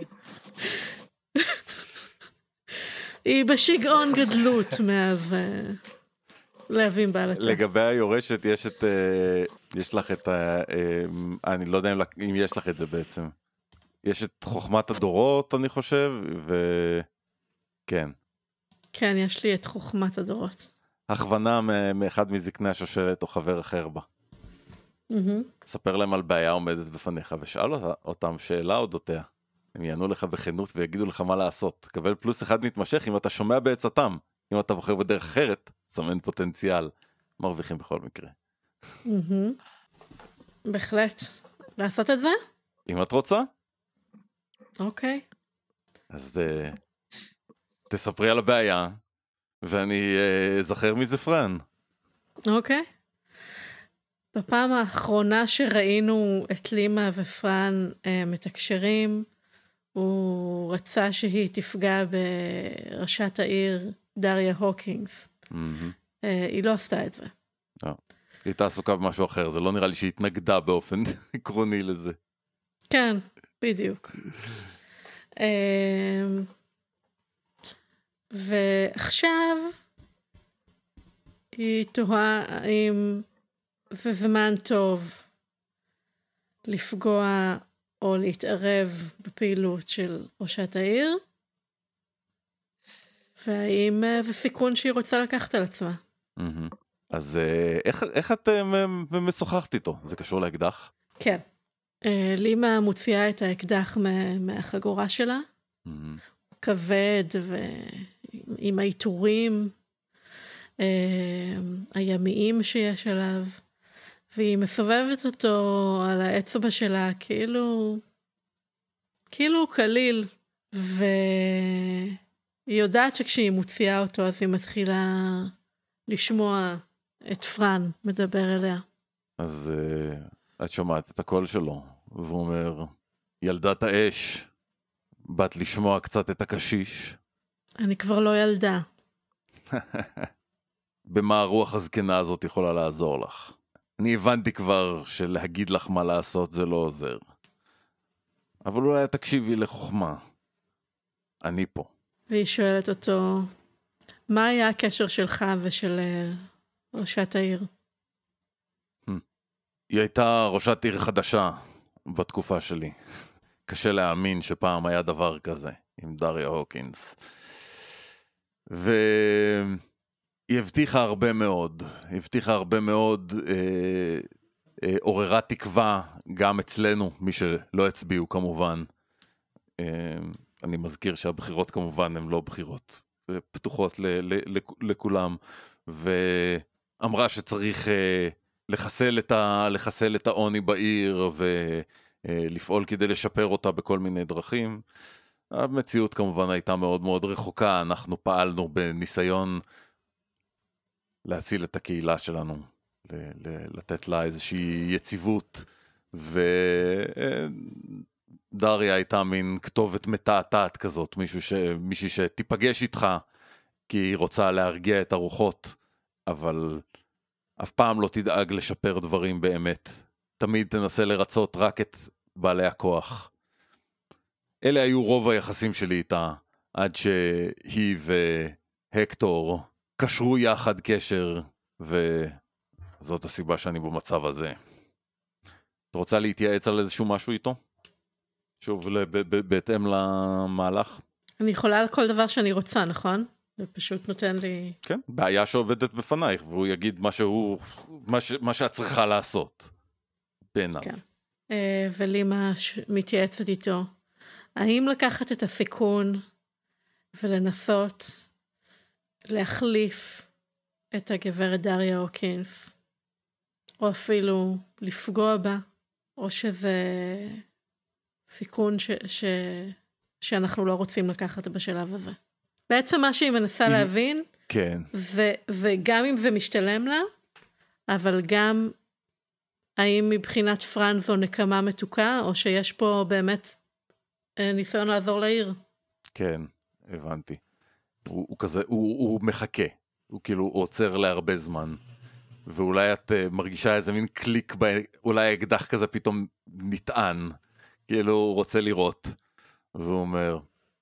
[SPEAKER 1] היא בשיגעון גדלות מאז להבים בעלתה.
[SPEAKER 4] לגבי היורשת יש את, יש לך את, אני לא יודע אם יש לך את זה בעצם. יש את חוכמת הדורות, אני חושב, וכן.
[SPEAKER 1] כן, יש לי את חוכמת הדורות.
[SPEAKER 4] הכוונה מאחד מזקני השושלת או חבר אחר בה. ספר להם על בעיה עומדת בפניך ושאל אותם שאלה אודותיה. הם יענו לך בכנות ויגידו לך מה לעשות. תקבל פלוס אחד מתמשך אם אתה שומע בעצתם. אם אתה בוחר בדרך אחרת, סמן פוטנציאל. מרוויחים בכל מקרה.
[SPEAKER 1] בהחלט. לעשות את זה?
[SPEAKER 4] אם את רוצה.
[SPEAKER 1] אוקיי.
[SPEAKER 4] אז תספרי על הבעיה, ואני אזכר מזפרן.
[SPEAKER 1] אוקיי. בפעם האחרונה שראינו את לימה ופרן מתקשרים, הוא רצה שהיא תפגע בראשת העיר דריה הוקינגס. היא לא עשתה את זה.
[SPEAKER 4] היא הייתה עסוקה במשהו אחר, זה לא נראה לי שהיא התנגדה באופן עקרוני לזה.
[SPEAKER 1] כן, בדיוק. ועכשיו היא תוהה האם זה זמן טוב לפגוע או להתערב בפעילות של ראשת העיר, והאם זה סיכון שהיא רוצה לקחת על עצמה.
[SPEAKER 4] אז איך, איך את משוחחת איתו? זה קשור לאקדח?
[SPEAKER 1] כן. לימה מוציאה את האקדח מהחגורה שלה, כבד ועם העיטורים הימיים שיש עליו, והיא מסובבת אותו על האצבע שלה כאילו, כאילו הוא קליל, והיא יודעת שכשהיא מוציאה אותו אז היא מתחילה לשמוע את פרן מדבר אליה.
[SPEAKER 4] אז uh, את שומעת את הקול שלו, והוא אומר, ילדת האש, באת לשמוע קצת את הקשיש.
[SPEAKER 1] אני כבר לא ילדה.
[SPEAKER 4] במה הרוח הזקנה הזאת יכולה לעזור לך? אני הבנתי כבר שלהגיד לך מה לעשות זה לא עוזר. אבל אולי תקשיבי לחוכמה. אני פה.
[SPEAKER 1] והיא שואלת אותו, מה היה הקשר שלך ושל ראשת העיר?
[SPEAKER 4] היא הייתה ראשת עיר חדשה בתקופה שלי. קשה להאמין שפעם היה דבר כזה עם דריה הוקינס. והיא הבטיחה הרבה מאוד. היא הבטיחה הרבה מאוד, אה, אה, עוררה תקווה גם אצלנו, מי שלא הצביעו כמובן. אה, אני מזכיר שהבחירות כמובן הן לא בחירות פתוחות ל- ל- לכולם, ואמרה שצריך אה, לחסל את ה- לחסל את העוני בעיר ולפעול כדי לשפר אותה בכל מיני דרכים. המציאות כמובן הייתה מאוד מאוד רחוקה, אנחנו פעלנו בניסיון להציל את הקהילה שלנו, ל- ל- לתת לה איזושהי יציבות, ודריה הייתה מין כתובת מתעתעת כזאת, מישהו ש... מישהי שתיפגש איתך, כי היא רוצה להרגיע את הרוחות, אבל אף פעם לא תדאג לשפר דברים באמת, תמיד תנסה לרצות רק את בעלי הכוח. אלה היו רוב היחסים שלי איתה, עד שהיא והקטור קשרו יחד קשר, וזאת הסיבה שאני במצב הזה. את רוצה להתייעץ על איזשהו משהו איתו? שוב, בהתאם למהלך?
[SPEAKER 1] אני יכולה על כל דבר שאני רוצה, נכון? זה פשוט נותן לי...
[SPEAKER 4] כן, בעיה שעובדת בפנייך, והוא יגיד מה שהוא, מה, ש, מה שאת צריכה לעשות. בעיניו.
[SPEAKER 1] כן. ולימה מתייעצת איתו. האם לקחת את הסיכון ולנסות להחליף את הגברת דריה הוקינס, או אפילו לפגוע בה, או שזה סיכון ש, ש, שאנחנו לא רוצים לקחת בשלב הזה. בעצם מה שהיא מנסה אם... להבין,
[SPEAKER 4] כן.
[SPEAKER 1] זה, זה גם אם זה משתלם לה, אבל גם האם מבחינת פרן זו נקמה מתוקה, או שיש פה באמת ניסיון לעזור לעיר.
[SPEAKER 4] כן, הבנתי. הוא, הוא כזה, הוא, הוא מחכה. הוא כאילו עוצר להרבה זמן. ואולי את uh, מרגישה איזה מין קליק, ב... אולי אקדח כזה פתאום נטען. כאילו הוא רוצה לראות. והוא אומר,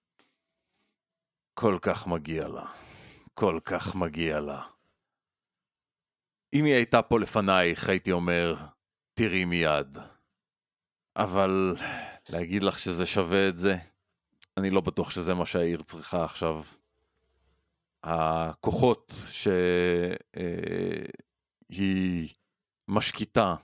[SPEAKER 4] כל כך מגיע לה. כל כך מגיע לה. אם היא הייתה פה לפנייך, הייתי אומר, תראי מיד. אבל להגיד לך שזה שווה את זה, אני לא בטוח שזה מה שהעיר צריכה עכשיו. הכוחות שהיא משקיטה,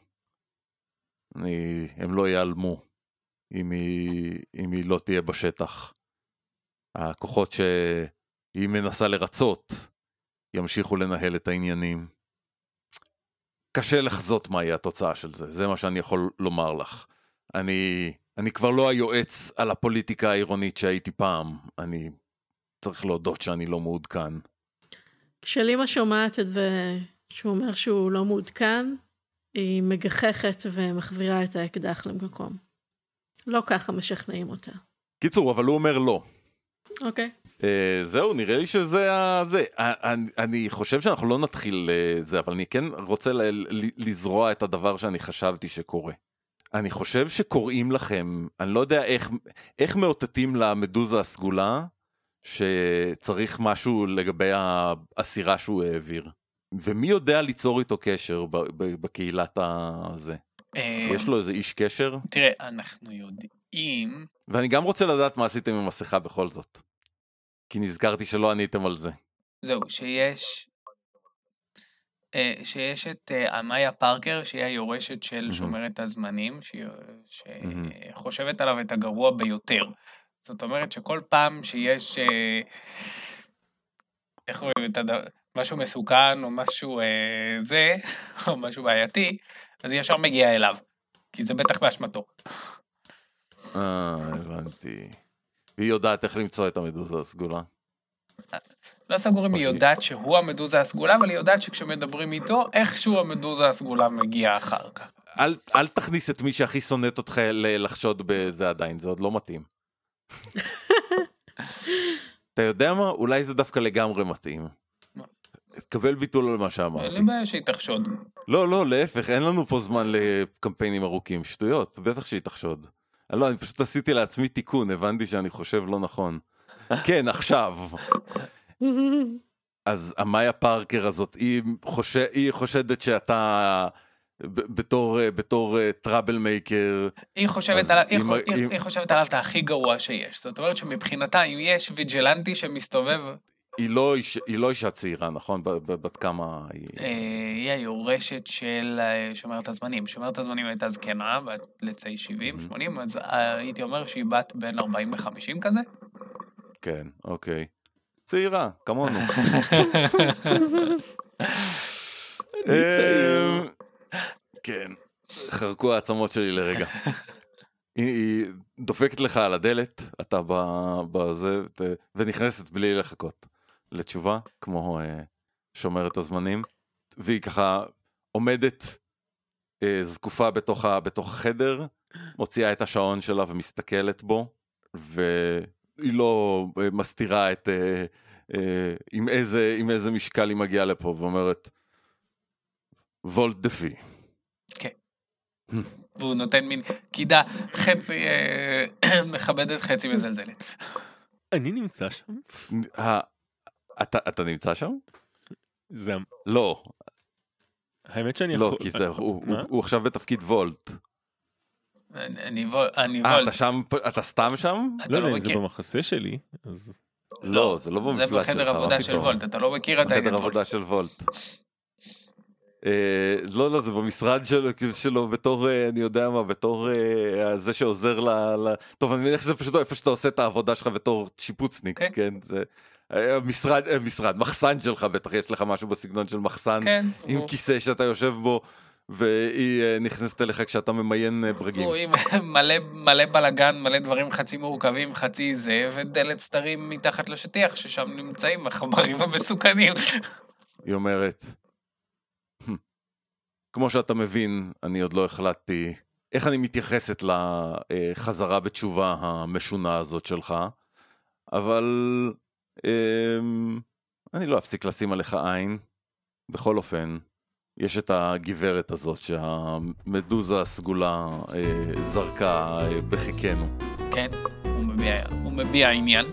[SPEAKER 4] הם לא ייעלמו אם היא, אם היא לא תהיה בשטח. הכוחות שהיא מנסה לרצות ימשיכו לנהל את העניינים. קשה לחזות מהי התוצאה של זה, זה מה שאני יכול לומר לך. אני, אני כבר לא היועץ על הפוליטיקה העירונית שהייתי פעם, אני צריך להודות שאני לא מעודכן.
[SPEAKER 1] כשלימה שומעת את זה, שהוא אומר שהוא לא מעודכן, היא מגחכת ומחזירה את האקדח למקום. לא ככה משכנעים אותה.
[SPEAKER 4] קיצור, אבל הוא אומר לא.
[SPEAKER 1] אוקיי.
[SPEAKER 4] Uh, זהו, נראה לי שזה זה. אני, אני חושב שאנחנו לא נתחיל uh, זה, אבל אני כן רוצה ל- ל- לזרוע את הדבר שאני חשבתי שקורה. אני חושב שקוראים לכם, אני לא יודע איך, איך מאותתים למדוזה הסגולה, שצריך משהו לגבי הסירה שהוא העביר. ומי יודע ליצור איתו קשר בקהילת הזה? יש לו איזה איש קשר?
[SPEAKER 3] תראה, אנחנו יודעים...
[SPEAKER 4] ואני גם רוצה לדעת מה עשיתם עם המסכה בכל זאת. כי נזכרתי שלא עניתם על זה.
[SPEAKER 3] זהו, שיש... שיש את אמיה פארקר, שהיא היורשת של שומרת הזמנים, שחושבת עליו את הגרוע ביותר. זאת אומרת שכל פעם שיש... איך רואים את הדבר... משהו מסוכן או משהו אה, זה, או משהו בעייתי, אז היא ישר מגיעה אליו, כי זה בטח באשמתו.
[SPEAKER 4] אה, הבנתי. והיא יודעת איך למצוא את המדוזה הסגולה?
[SPEAKER 3] לא סגור אם היא יודעת שהוא המדוזה הסגולה, אבל היא יודעת שכשמדברים איתו, איכשהו המדוזה הסגולה מגיעה אחר כך.
[SPEAKER 4] אל, אל תכניס את מי שהכי שונאת אותך לחשוד בזה עדיין, זה עוד לא מתאים. אתה יודע מה? אולי זה דווקא לגמרי מתאים. תקבל ביטול על מה שאמרתי.
[SPEAKER 3] אין לי בעיה שהיא תחשוד.
[SPEAKER 4] לא, לא, להפך, אין לנו פה זמן לקמפיינים ארוכים, שטויות, בטח שהיא תחשוד. לא, אני פשוט עשיתי לעצמי תיקון, הבנתי שאני חושב לא נכון. כן, עכשיו. אז אמיה פארקר הזאת, היא, חושד, היא חושדת שאתה בתור, בתור טראבל מייקר.
[SPEAKER 3] היא חושבת, עליו, היא, היא, היא, היא חושבת עליו את הכי גרוע שיש. זאת אומרת שמבחינתה, אם יש ויג'לנטי שמסתובב...
[SPEAKER 4] היא לא, איש, היא לא אישה צעירה, נכון? בת כמה היא...
[SPEAKER 3] היא היורשת של שומרת הזמנים. שומרת הזמנים הייתה זקנה, לצי שבעים, שמונים, אז הייתי אומר שהיא בת בין ארבעים וחמישים כזה.
[SPEAKER 4] כן, אוקיי. צעירה, כמונו. כן, חרקו העצמות שלי לרגע. היא דופקת לך על הדלת, אתה בזה, ונכנסת בלי לחכות לתשובה, כמו שומרת הזמנים, והיא ככה עומדת זקופה בתוך החדר, מוציאה את השעון שלה ומסתכלת בו, והיא לא מסתירה את עם איזה, עם איזה משקל היא מגיעה לפה, ואומרת, וולט דפי. כן.
[SPEAKER 3] והוא נותן מין קידה חצי מכבדת, חצי מזלזלת.
[SPEAKER 2] אני נמצא שם?
[SPEAKER 4] אתה נמצא שם?
[SPEAKER 2] זה...
[SPEAKER 4] לא.
[SPEAKER 2] האמת שאני
[SPEAKER 4] יכול...
[SPEAKER 2] לא,
[SPEAKER 4] כי זה, הוא עכשיו בתפקיד וולט.
[SPEAKER 3] אני וולט.
[SPEAKER 4] אתה שם, אתה סתם שם?
[SPEAKER 2] לא, זה במחסה שלי.
[SPEAKER 4] לא, זה לא במפלט שלך.
[SPEAKER 3] זה בחדר עבודה של וולט, אתה לא מכיר את העניין.
[SPEAKER 4] בחדר עבודה של וולט. לא, לא, זה במשרד שלו בתור, אני יודע מה, בתור זה שעוזר ל... טוב, אני מניח שזה פשוט איפה שאתה עושה את העבודה שלך בתור שיפוצניק, כן? זה משרד, משרד, מחסן שלך, בטח יש לך משהו בסגנון של מחסן, עם כיסא שאתה יושב בו, והיא נכנסת אליך כשאתה ממיין ברגים.
[SPEAKER 3] מלא בלגן, מלא דברים חצי מורכבים, חצי זה, ודלת סתרים מתחת לשטיח, ששם נמצאים החומרים המסוכנים.
[SPEAKER 4] היא אומרת, כמו שאתה מבין, אני עוד לא החלטתי איך אני מתייחסת לחזרה בתשובה המשונה הזאת שלך, אבל אני לא אפסיק לשים עליך עין. בכל אופן, יש את הגברת הזאת שהמדוזה הסגולה זרקה בחיקנו.
[SPEAKER 3] כן, הוא מביע, הוא מביע עניין.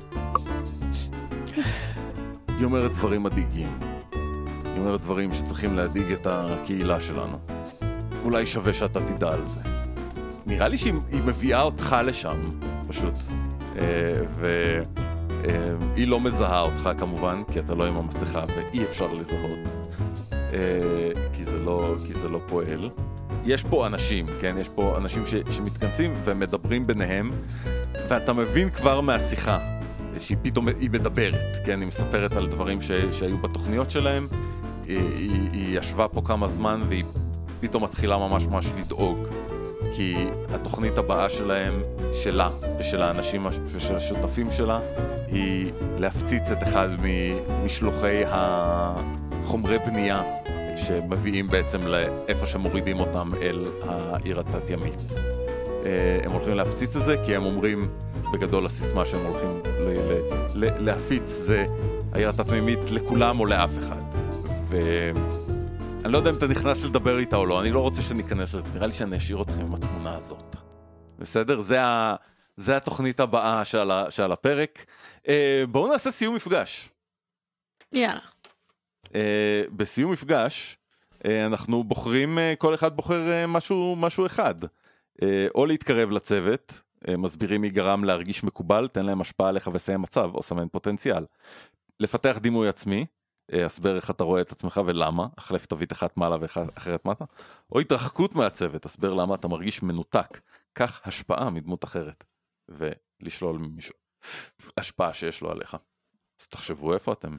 [SPEAKER 4] היא אומרת דברים מדאיגים. היא אומרת דברים שצריכים להדאיג את הקהילה שלנו. אולי שווה שאתה תדע על זה. נראה לי שהיא מביאה אותך לשם, פשוט. היא לא מזהה אותך כמובן, כי אתה לא עם המסכה ואי אפשר לזהות, כי זה לא, כי זה לא פועל. יש פה אנשים, כן? יש פה אנשים ש, שמתכנסים ומדברים ביניהם, ואתה מבין כבר מהשיחה שהיא פתאום, היא מדברת, כן? היא מספרת על דברים ש, שהיו בתוכניות שלהם, היא, היא, היא ישבה פה כמה זמן והיא פתאום מתחילה ממש ממש לדאוג, כי התוכנית הבאה שלהם, שלה ושל האנשים ושל השותפים שלה, היא להפציץ את אחד משלוחי החומרי בנייה שמביאים בעצם לאיפה שמורידים אותם אל העיר התת ימית. הם הולכים להפציץ את זה כי הם אומרים, בגדול הסיסמה שהם הולכים ל- ל- להפיץ זה העיר התת ימית לכולם או לאף אחד. ואני לא יודע אם אתה נכנס לדבר איתה או לא, אני לא רוצה שניכנס לזה, נראה לי שאני אשאיר אתכם עם התמונה הזאת. בסדר? זה, ה... זה התוכנית הבאה שעל, ה... שעל הפרק. בואו נעשה סיום מפגש.
[SPEAKER 1] יאללה.
[SPEAKER 4] Uh, בסיום מפגש uh, אנחנו בוחרים, uh, כל אחד בוחר uh, משהו, משהו אחד, uh, או להתקרב לצוות, uh, מסבירים מי גרם להרגיש מקובל, תן להם השפעה עליך וסיים מצב או סמן פוטנציאל, לפתח דימוי עצמי, uh, הסבר איך אתה רואה את עצמך ולמה, החלף תווית אחת מעלה ואחרת מטה, או התרחקות מהצוות, הסבר למה אתה מרגיש מנותק, כך השפעה מדמות אחרת, ולשלול ממישהו השפעה שיש לו עליך. אז תחשבו איפה אתם.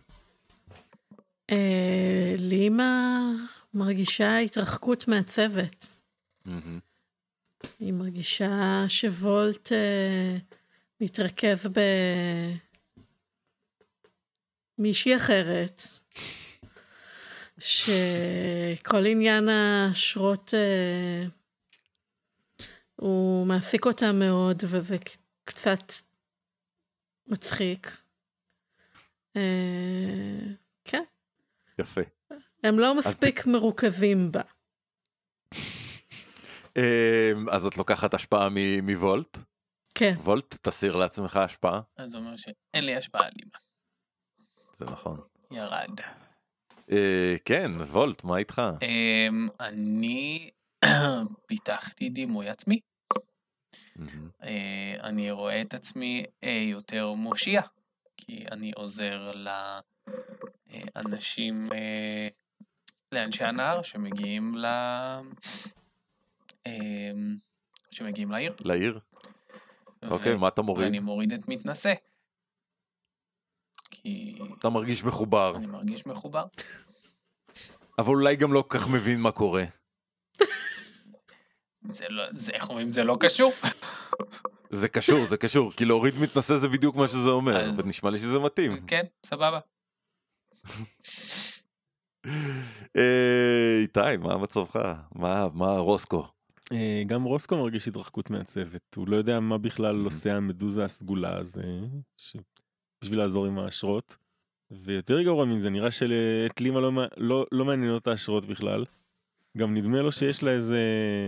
[SPEAKER 1] לימה מרגישה התרחקות מהצוות. היא מרגישה שוולט מתרכז במישהי אחרת, שכל עניין האשרות הוא מעסיק אותה מאוד, וזה קצת מצחיק. כן.
[SPEAKER 4] יפה.
[SPEAKER 1] הם לא מספיק מרוכזים בה.
[SPEAKER 4] אז את לוקחת השפעה מוולט?
[SPEAKER 1] כן.
[SPEAKER 4] וולט, תסיר לעצמך השפעה?
[SPEAKER 3] אז זה אומר שאין לי השפעה על אימא.
[SPEAKER 4] זה נכון.
[SPEAKER 3] ירד.
[SPEAKER 4] כן, וולט, מה איתך?
[SPEAKER 3] אני פיתחתי דימוי עצמי. אני רואה את עצמי יותר מושיע, כי אני עוזר לאנשים, לאנשי הנער שמגיעים ל... שמגיעים לעיר.
[SPEAKER 4] לעיר? אוקיי, מה אתה מוריד?
[SPEAKER 3] אני מוריד את מתנשא. כי...
[SPEAKER 4] אתה מרגיש מחובר.
[SPEAKER 3] אני מרגיש מחובר.
[SPEAKER 4] אבל אולי גם לא כך מבין מה קורה.
[SPEAKER 3] זה לא, זה, איך אומרים, זה לא קשור.
[SPEAKER 4] זה קשור, זה קשור, כי להוריד מתנשא זה בדיוק מה שזה אומר,
[SPEAKER 3] אז...
[SPEAKER 4] ונשמע לי שזה מתאים.
[SPEAKER 3] כן, סבבה.
[SPEAKER 4] איתי, מה מצבך? מה, מה רוסקו?
[SPEAKER 2] גם רוסקו מרגיש התרחקות מהצוות, הוא לא יודע מה בכלל עושה המדוזה הסגולה הזה, בשביל לעזור עם האשרות, ויותר גרוע מזה, נראה שאת לימה לא, לא, לא מעניינות האשרות בכלל, גם נדמה לו שיש לה איזה...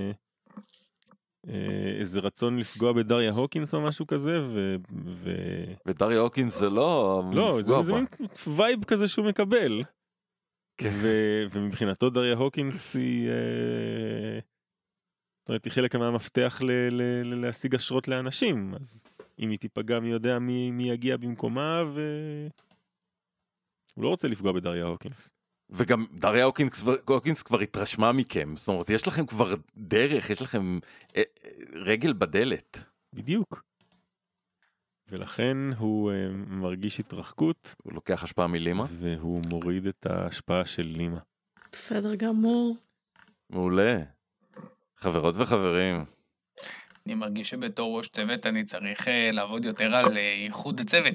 [SPEAKER 2] איזה רצון לפגוע בדריה הוקינס או משהו כזה, ו... ו...
[SPEAKER 4] ודריה הוקינס זה לא...
[SPEAKER 2] לא, זה, זה מין וייב כזה שהוא מקבל.
[SPEAKER 4] כן.
[SPEAKER 2] ו... ומבחינתו דריה הוקינס היא... אה... זאת אומרת, היא חלק מהמפתח ל... ל... להשיג אשרות לאנשים, אז אם היא תיפגע מי יודע מי, מי יגיע במקומה, ו... הוא לא רוצה לפגוע בדריה הוקינס.
[SPEAKER 4] וגם דריה הוקינס, הוקינס כבר התרשמה מכם, זאת אומרת, יש לכם כבר דרך, יש לכם אה, רגל בדלת.
[SPEAKER 2] בדיוק. ולכן הוא אה, מרגיש התרחקות.
[SPEAKER 4] הוא לוקח השפעה מלימה.
[SPEAKER 2] והוא מוריד את ההשפעה של לימה.
[SPEAKER 1] בסדר גמור.
[SPEAKER 4] מעולה. חברות וחברים.
[SPEAKER 3] אני מרגיש שבתור ראש צוות אני צריך אה, לעבוד יותר על אה, ייחוד הצוות.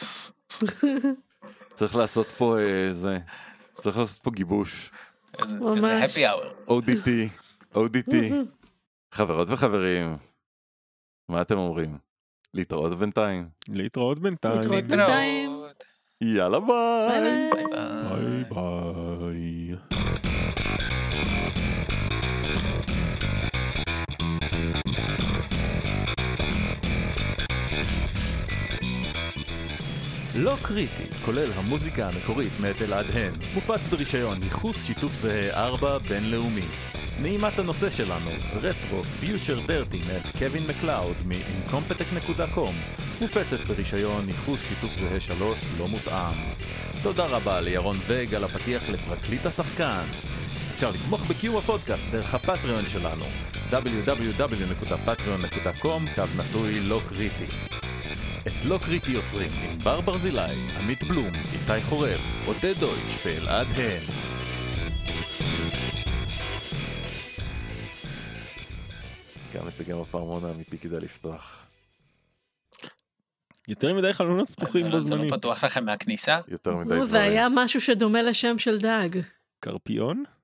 [SPEAKER 4] צריך לעשות פה איזה... אה, צריך לעשות פה גיבוש.
[SPEAKER 3] איזה happy hour.
[SPEAKER 4] או די טי, או די טי. חברות וחברים, מה אתם אומרים? להתראות בינתיים.
[SPEAKER 2] להתראות בינתיים.
[SPEAKER 1] להתראות בינתיים.
[SPEAKER 4] יאללה ביי.
[SPEAKER 1] ביי
[SPEAKER 3] ביי
[SPEAKER 2] ביי.
[SPEAKER 5] לא קריטי, כולל המוזיקה המקורית מאת אלעד הן, מופץ ברישיון ייחוס שיתוף זהה ארבע בינלאומי. נעימת הנושא שלנו, רטרו פיוטר דרטי מאת קווין מקלאוד מ-אינקומפטק דוט קום, מופצת ברישיון ייחוס שיתוף זהה שלוש לא מותאם. תודה רבה לירון וג על הפתיח לפרקליט השחקן. אפשר לתמוך בקיום הפודקאסט דרך הפטריון שלנו דאבליו דאבליו דאבליו נקודה פטריון נקודה קום קו נטוי לא קריטי. את לא קריטי יוצרים עם בר ברזילי, עמית בלום, איתי חורב, עודד דויטש ואלעד הן.
[SPEAKER 4] גם את גם הפעמון האמיתי כדאי לפתוח.
[SPEAKER 2] יותר מדי חלונות פתוחים בו זמנית.
[SPEAKER 3] זה לא פתוח לכם מהכניסה?
[SPEAKER 4] יותר מדי
[SPEAKER 1] זה
[SPEAKER 4] דברים.
[SPEAKER 1] היה משהו שדומה לשם של דג.
[SPEAKER 2] קרפיון?